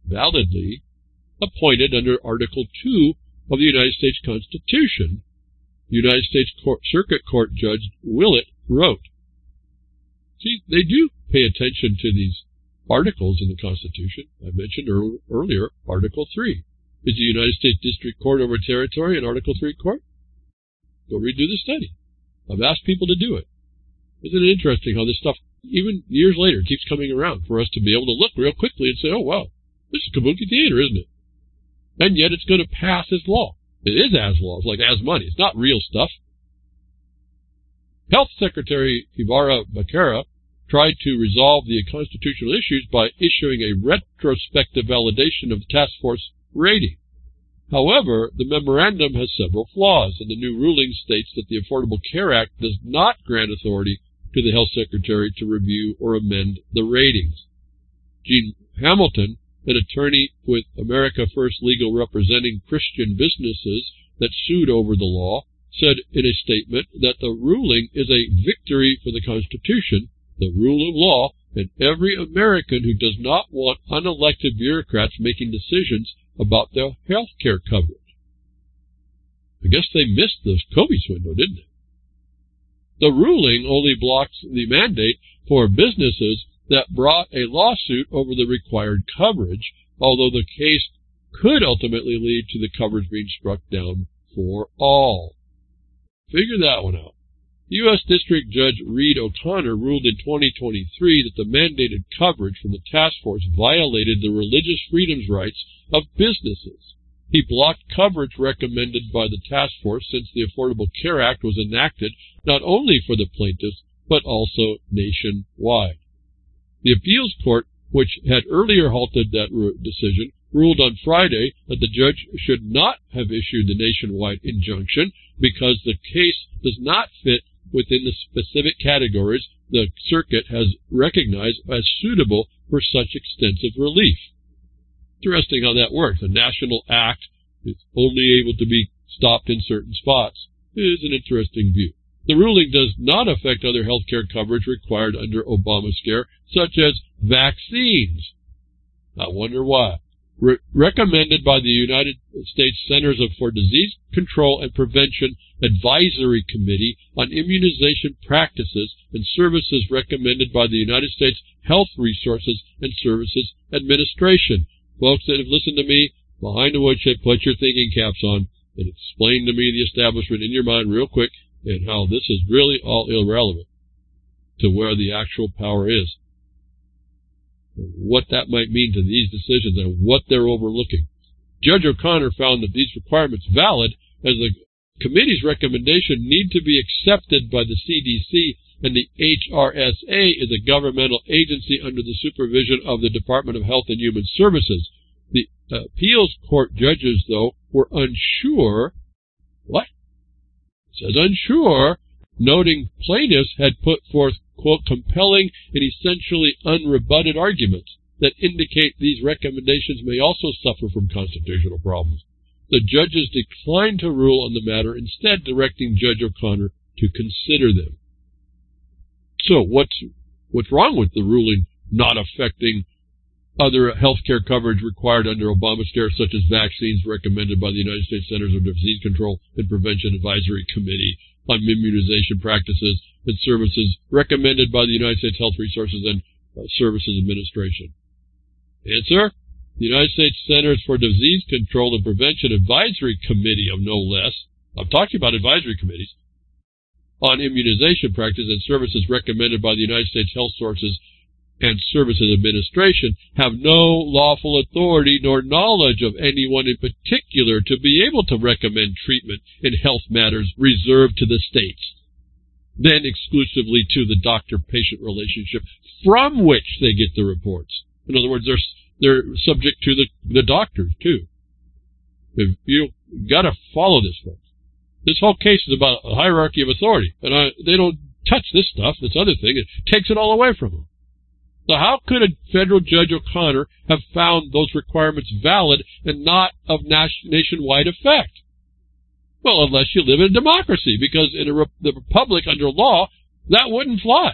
appointed under Article 2 of the United States Constitution, United States Circuit Court Judge Willett wrote. See, they do pay attention to these articles in the Constitution. I mentioned earlier Article 3. Is the United States District Court over territory an Article 3 court? Go redo the study. I've asked people to do it. Isn't it interesting how this stuff, even years later, keeps coming around for us to be able to look real quickly and say, oh, wow, this is kabuki theater, isn't it? And yet it's going to pass as law. It is as law. It's like as money. It's not real stuff. Health Secretary Ibarra Becerra tried to resolve the constitutional issues by issuing a retrospective validation of the task force rating. However, the memorandum has several flaws, and the new ruling states that the Affordable Care Act does not grant authority to the Health Secretary to review or amend the ratings. Gene Hamilton, an attorney with America First Legal representing Christian businesses that sued over the law, said in a statement that the ruling is a victory for the Constitution, the rule of law, and every American who does not want unelected bureaucrats making decisions about their health care coverage. I guess they missed the Kobe's window, didn't they? The ruling only blocks the mandate for businesses that brought a lawsuit over the required coverage, although the case could ultimately lead to the coverage being struck down for all. Figure that one out. U.S. District Judge Reed O'Connor ruled in 2023 that the mandated coverage from the task force violated the religious freedoms rights of businesses. He blocked coverage recommended by the task force since the Affordable Care Act was enacted not only for the plaintiffs, but also nationwide. The appeals court, which had earlier halted that decision, ruled on Friday that the judge should not have issued the nationwide injunction because the case does not fit within the specific categories the circuit has recognized as suitable for such extensive relief. Interesting how that works. A national act is only able to be stopped in certain spots. It is an interesting view. The ruling does not affect other health care coverage required under Obamacare, such as vaccines. I wonder why. Recommended by the United States Centers for Disease Control and Prevention Advisory Committee on Immunization Practices and Services, recommended by the United States Health Resources and Services Administration. Folks that have listened to me, behind the woodshed, put your thinking caps on and explain to me the establishment in your mind real quick and how this is really all irrelevant to where the actual power is. What that might mean to these decisions and what they're overlooking. Judge O'Connor found that these requirements valid as the committee's recommendation need to be accepted by the CDC, and the HRSA is a governmental agency under the supervision of the Department of Health and Human Services. The appeals court judges, though, were unsure. What? It says unsure, noting plaintiffs had put forth, quote, compelling and essentially unrebutted arguments that indicate these recommendations may also suffer from constitutional problems. The judges declined to rule on the matter, instead directing Judge O'Connor to consider them. So what's wrong with the ruling not affecting other health care coverage required under Obamacare, such as vaccines recommended by the United States Centers for Disease Control and Prevention Advisory Committee on Immunization Practices and Services recommended by the United States Health Resources and Services Administration? Answer: the United States Centers for Disease Control and Prevention Advisory Committee of no less. I'm talking about advisory committees on immunization practices and services recommended by the United States Health Resources and Services Administration have no lawful authority nor knowledge of anyone in particular to be able to recommend treatment in health matters reserved to the states, then exclusively to the doctor-patient relationship from which they get the reports. In other words, they're subject to the doctors, too. You got to follow this, folks. This whole case is about a hierarchy of authority, and they don't touch this stuff, this other thing. It takes it all away from them. So how could a federal Judge O'Connor have found those requirements valid and not of nationwide effect? Well, unless you live in a democracy, because in the republic under law, that wouldn't fly.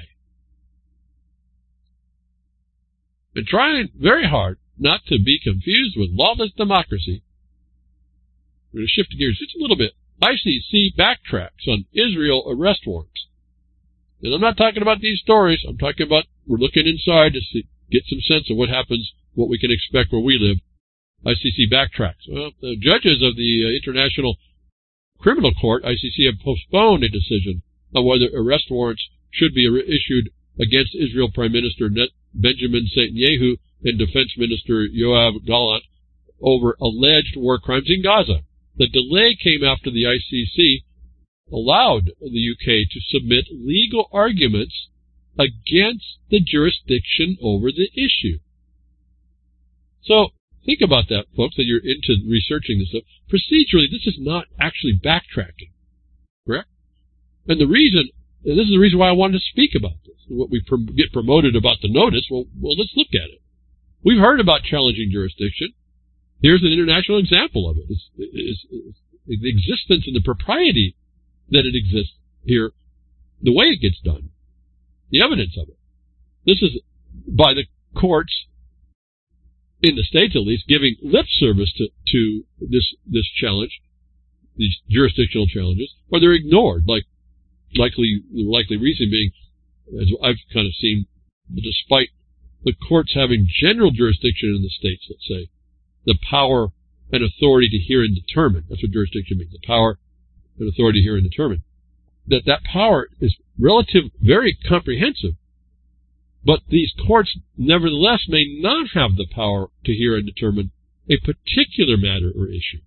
Been trying very hard not to be confused with lawless democracy. We're going to shift gears just a little bit. ICC backtracks on Israel arrest warrants. And I'm not talking about these stories. I'm talking about we're looking inside to get some sense of what happens, what we can expect where we live. ICC backtracks. Well, the judges of the International Criminal Court, ICC, have postponed a decision on whether arrest warrants should be issued against Israel Prime Minister Benjamin Netanyahu and Defense Minister Yoav Gallant over alleged war crimes in Gaza. The delay came after the ICC allowed the UK to submit legal arguments against the jurisdiction over the issue. So think about that, folks, that you're into researching this stuff. Procedurally, this is not actually backtracking, correct? And this is the reason why I wanted to speak about this. What we get promoted about the notice, well, let's look at it. We've heard about challenging jurisdiction. Here's an international example of it. It's the existence and the propriety that it exists here, the way it gets done, the evidence of it. This is by the courts in the States, at least, giving lip service to this challenge, these jurisdictional challenges, or they're ignored, the likely reason being, as I've kind of seen, despite the courts having general jurisdiction in the states, let's say, the power and authority to hear and determine, that's what jurisdiction means, the power and authority to hear and determine, that power is very comprehensive, but these courts nevertheless may not have the power to hear and determine a particular matter or issue.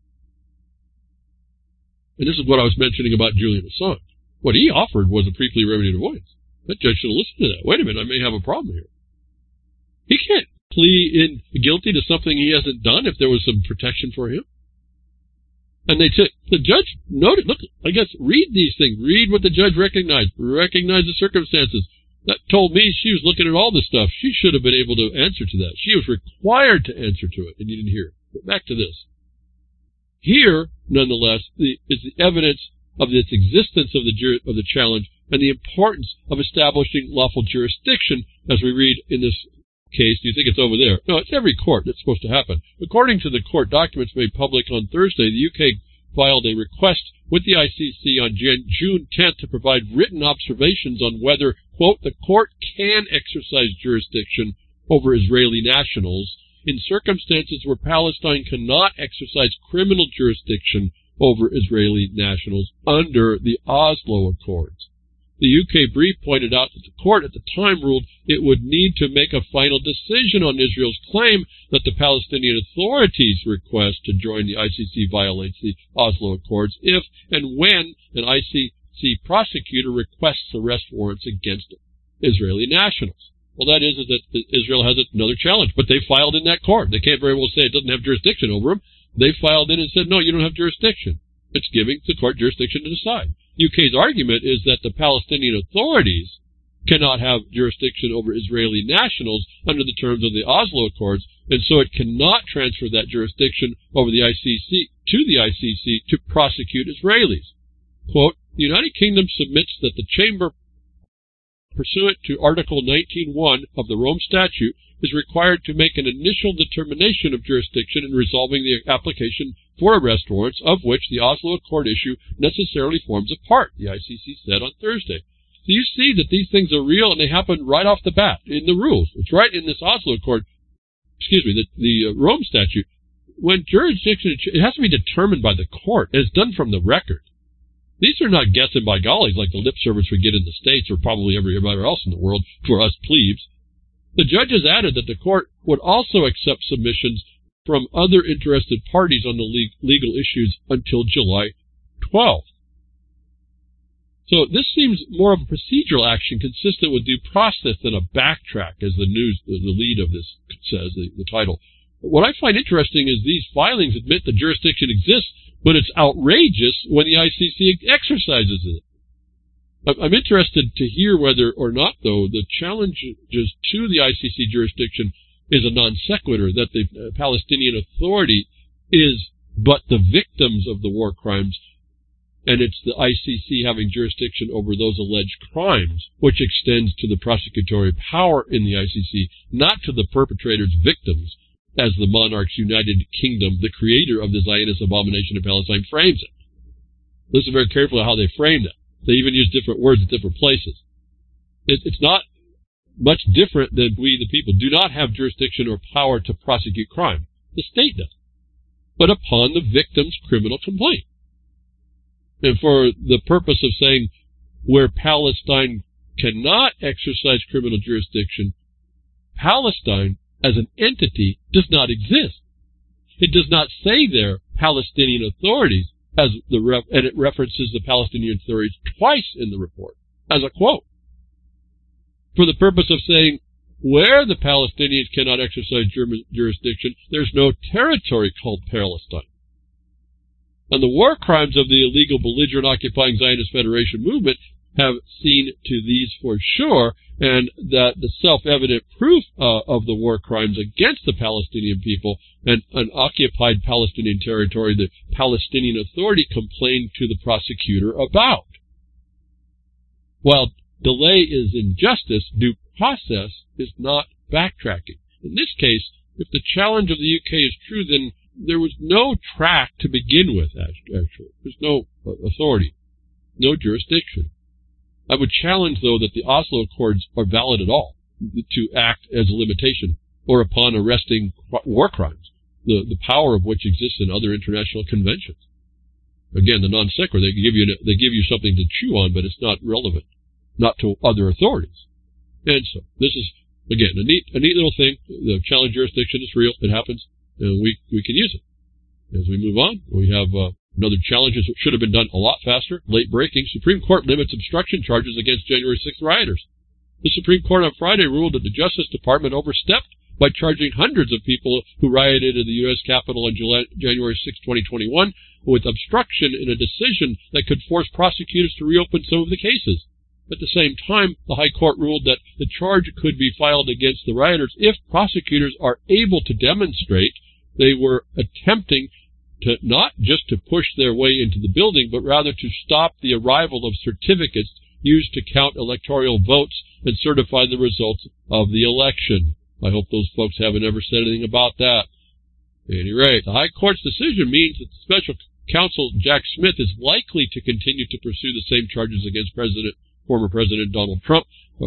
And this is what I was mentioning about Julian Assange. What he offered was a pre-plea remedy of avoidance. That judge should have listened to that. Wait a minute, I may have a problem here. He can't plea guilty to something he hasn't done if there was some protection for him. And the judge noted, look, I guess, read these things. Read what the judge recognized. Recognize the circumstances. That told me she was looking at all this stuff. She should have been able to answer to that. She was required to answer to it, and you didn't hear it. But back to this. Here, nonetheless, is the evidence of its existence of the challenge and the importance of establishing lawful jurisdiction, as we read in this case. Do you think it's over there? No, it's every court that's supposed to happen. According to the court documents made public on Thursday, the UK filed a request with the ICC on June 10th to provide written observations on whether, quote, the court can exercise jurisdiction over Israeli nationals in circumstances where Palestine cannot exercise criminal jurisdiction over Israeli nationals under the Oslo Accords. The UK brief pointed out that the court at the time ruled it would need to make a final decision on Israel's claim that the Palestinian Authority's request to join the ICC violates the Oslo Accords if and when an ICC prosecutor requests arrest warrants against Israeli nationals. Well, that is that Israel has another challenge, but they filed in that court. They can't very well say it doesn't have jurisdiction over them. They filed in and said, no, you don't have jurisdiction. It's giving the court jurisdiction to decide. UK's argument is that the Palestinian Authorities cannot have jurisdiction over Israeli nationals under the terms of the Oslo Accords, and so it cannot transfer that jurisdiction over the ICC to prosecute Israelis. Quote, the United Kingdom submits that the Chamber, pursuant to Article 19.1 of the Rome Statute, is required to make an initial determination of jurisdiction in resolving the application for arrest warrants, of which the Oslo Accord issue necessarily forms a part, the ICC said on Thursday. So you see that these things are real, and they happen right off the bat in the rules. It's right in this Oslo Accord, the Rome Statute. When jurisdiction, it has to be determined by the court, and it's done from the record. These are not guessing by gollies like the lip service we get in the States or probably everywhere else in the world for us plebes. The judges added that the court would also accept submissions from other interested parties on the legal issues until July 12th. So this seems more of a procedural action consistent with due process than a backtrack, as the lead of this says, the title. What I find interesting is these filings admit the jurisdiction exists, but it's outrageous when the ICC exercises it. I'm interested to hear whether or not, though, the challenges to the ICC jurisdiction is a non sequitur, that the Palestinian Authority is but the victims of the war crimes, and it's the ICC having jurisdiction over those alleged crimes, which extends to the prosecutorial power in the ICC, not to the perpetrators' victims, as the monarch's United Kingdom, the creator of the Zionist abomination in Palestine, frames it. Listen very carefully to how they frame it. They even use different words at different places. It's not much different than we, the people, do not have jurisdiction or power to prosecute crime. The state does, but upon the victim's criminal complaint. And for the purpose of saying where Palestine cannot exercise criminal jurisdiction, Palestine as an entity does not exist. It does not say there Palestinian authorities, and it references the Palestinian authorities twice in the report as a quote. For the purpose of saying where the Palestinians cannot exercise jurisdiction, there's no territory called Palestine. And the war crimes of the illegal, belligerent, occupying Zionist Federation movement have seen to these for sure, and that the self-evident proof of the war crimes against the Palestinian people and an occupied Palestinian territory the Palestinian Authority complained to the prosecutor about. While delay is injustice, due process is not backtracking. In this case, if the challenge of the UK is true, then there was no track to begin with, actually. There's no authority, no jurisdiction. I would challenge, though, that the Oslo Accords are valid at all to act as a limitation or upon arresting war crimes, the power of which exists in other international conventions. Again, the non sequitur, they give you something to chew on, but it's not relevant, not to other authorities. And so this is, again, a neat little thing. The challenge jurisdiction is real. It happens, and we can use it. As we move on, we have another challenge that should have been done a lot faster. Late breaking. Supreme Court limits obstruction charges against January 6th rioters. The Supreme Court on Friday ruled that the Justice Department overstepped by charging hundreds of people who rioted in the U.S. Capitol on January 6, 2021 with obstruction in a decision that could force prosecutors to reopen some of the cases. At the same time, the High Court ruled that the charge could be filed against the rioters if prosecutors are able to demonstrate they were attempting to not just to push their way into the building, but rather to stop the arrival of certificates used to count electoral votes and certify the results of the election. I hope those folks haven't ever said anything about that. At any rate, the High Court's decision means that the Special Counsel Jack Smith is likely to continue to pursue the same charges against former President Donald Trump.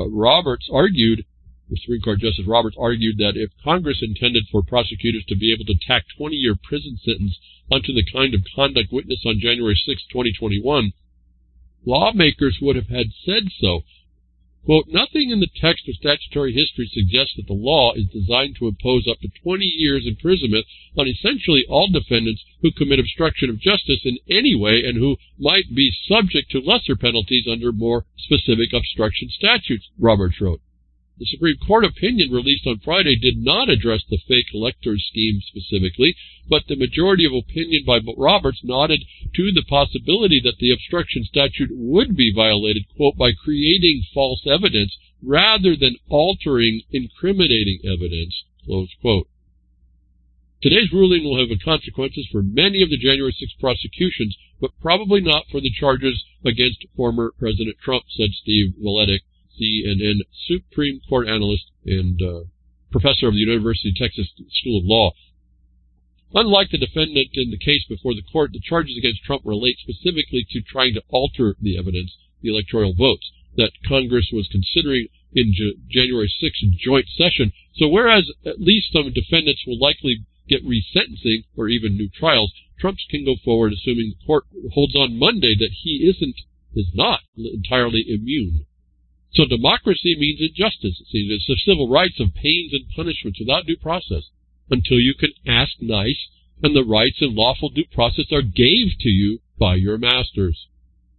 The Supreme Court Justice Roberts argued that if Congress intended for prosecutors to be able to tack 20-year prison sentence onto the kind of conduct witnessed on January 6, 2021, lawmakers would have had said so. Quote, nothing in the text or statutory history suggests that the law is designed to impose up to 20 years imprisonment on essentially all defendants who commit obstruction of justice in any way and who might be subject to lesser penalties under more specific obstruction statutes, Roberts wrote. The Supreme Court opinion released on Friday did not address the fake electors scheme specifically, but the majority of opinion by Roberts nodded to the possibility that the obstruction statute would be violated, quote, by creating false evidence rather than altering incriminating evidence, close quote. Today's ruling will have consequences for many of the January 6 prosecutions, but probably not for the charges against former President Trump, said Steve Valetic, CNN Supreme Court analyst and professor of the University of Texas School of Law. Unlike the defendant in the case before the court, the charges against Trump relate specifically to trying to alter the evidence, the electoral votes, that Congress was considering in January 6th joint session. So whereas at least some defendants will likely get resentencing or even new trials, Trump's can go forward assuming the court holds on Monday that he is not entirely immune. So democracy means injustice, it seems. It's the civil rights of pains and punishments without due process until you can ask nice and the rights and lawful due process are gave to you by your masters.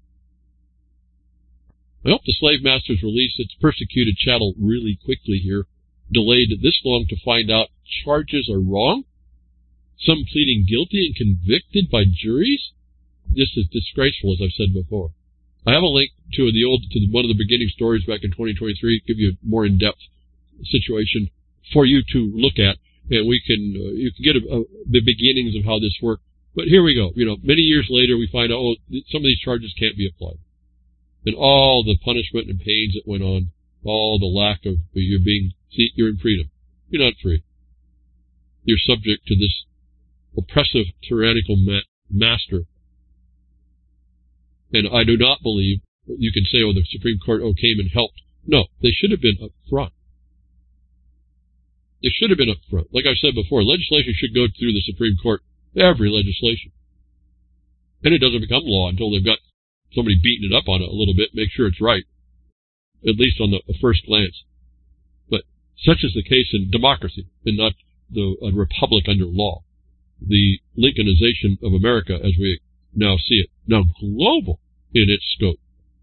I hope the slave masters release its persecuted chattel really quickly here. Delayed this long to find out charges are wrong? Some pleading guilty and convicted by juries? This is disgraceful, as I've said before. I have a link to one of the beginning stories back in 2023, give you a more in-depth situation for you to look at, and you can get the beginnings of how this worked. But here we go. Many years later, we find out, some of these charges can't be applied. And all the punishment and pains that went on, all the lack of you're in freedom. You're not free. You're subject to this oppressive, tyrannical master. And I do not believe you can say, the Supreme Court, came and helped. No, they should have been up front. They should have been up front. Like I said before, legislation should go through the Supreme Court, every legislation. And it doesn't become law until they've got somebody beating it up on it a little bit, make sure it's right, at least on the first glance. But such is the case in democracy, and not a republic under law. The Lincolnization of America, as we now see it, now global in its scope.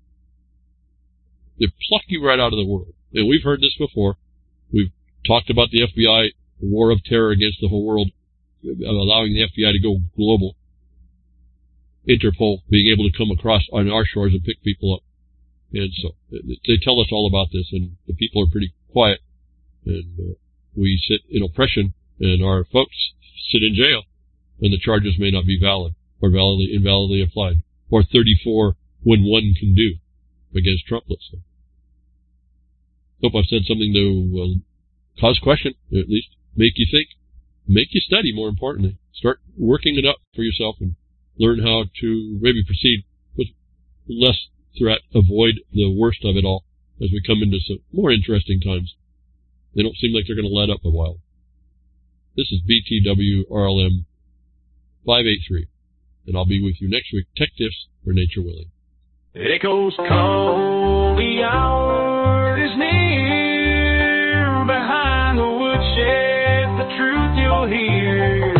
They pluck you right out of the world. And we've heard this before. We've talked about the FBI, the war of terror against the whole world, allowing the FBI to go global. Interpol being able to come across on our shores and pick people up. And so they tell us all about this, and the people are pretty quiet. And we sit in oppression, and our folks sit in jail, and the charges may not be valid or invalidly applied, or 34 when one can do against Trump, let's say. Hope I've said something to cause question, or at least make you think, make you study, more importantly. Start working it up for yourself and learn how to maybe proceed with less threat, avoid the worst of it all as we come into some more interesting times. They don't seem like they're going to let up a while. This is BTW RLM 583, and I'll be with you next week. Tech Tips for Nature Willing. Echoes call, the hour is near. Behind the woodshed, the truth you'll hear.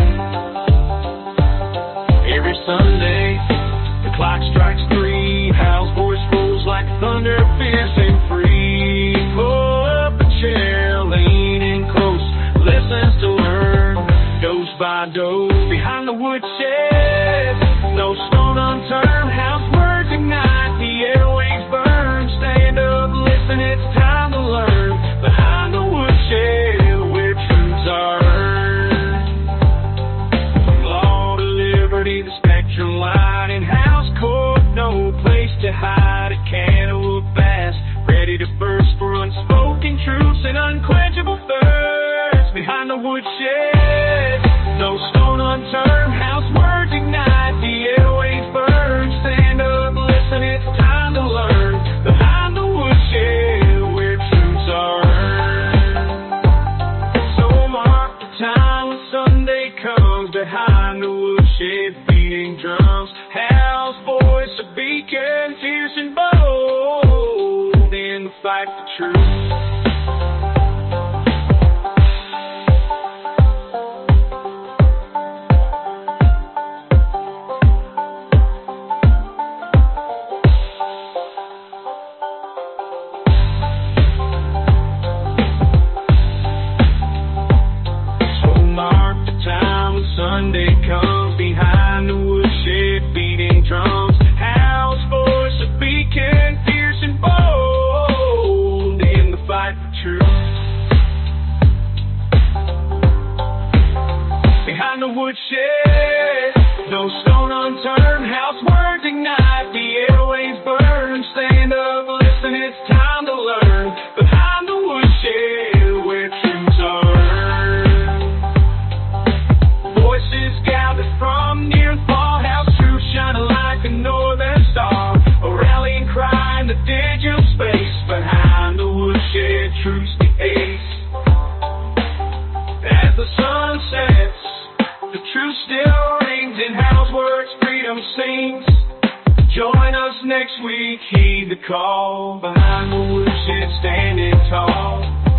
Every Sunday, the clock strikes 3. Hal's voice rolls like thunder, fierce and free. Pull up a chair, lean in close, listens to learn. Dose by dose, behind the woodshed, no stone unturned. Hal's words ignite, the airwaves burn. Stand up, listen, it's time to learn. Behind the woodshed, where truths are earned. Law to liberty, the spectrum line in Hal's court, no place to hide. It can't look fast, ready to burst for unspoken truths and unquenchable thirst. Behind the woodshed, no stone unturned. Hal's words ignite, the airwaves burn. Stand up, listen, it's time to learn. Behind the woodshed, where truths are earned. So mark the time when Sunday comes. Behind the woodshed, beating drums. Hal's voice, a beacon, fierce and bold in the fight for truth. Sunday comes, behind the woodshed, beating drums. Hal's voice, a beacon, fierce and bold in the fight for truth. Behind the woodshed, no stone unturned. Hal's words ignite, the airwaves burn. Stand up, listen, it's time to learn. Behind the woodshed, where truths are from near and far. Hal's truth shining like a northern star, a rallying cry in the digital space. Behind the woodshed, truth's the ace. As the sun sets, the truth still rings. In Hal's words, freedom sings. Join us next week, heed the call. Behind the woodshed, standing tall.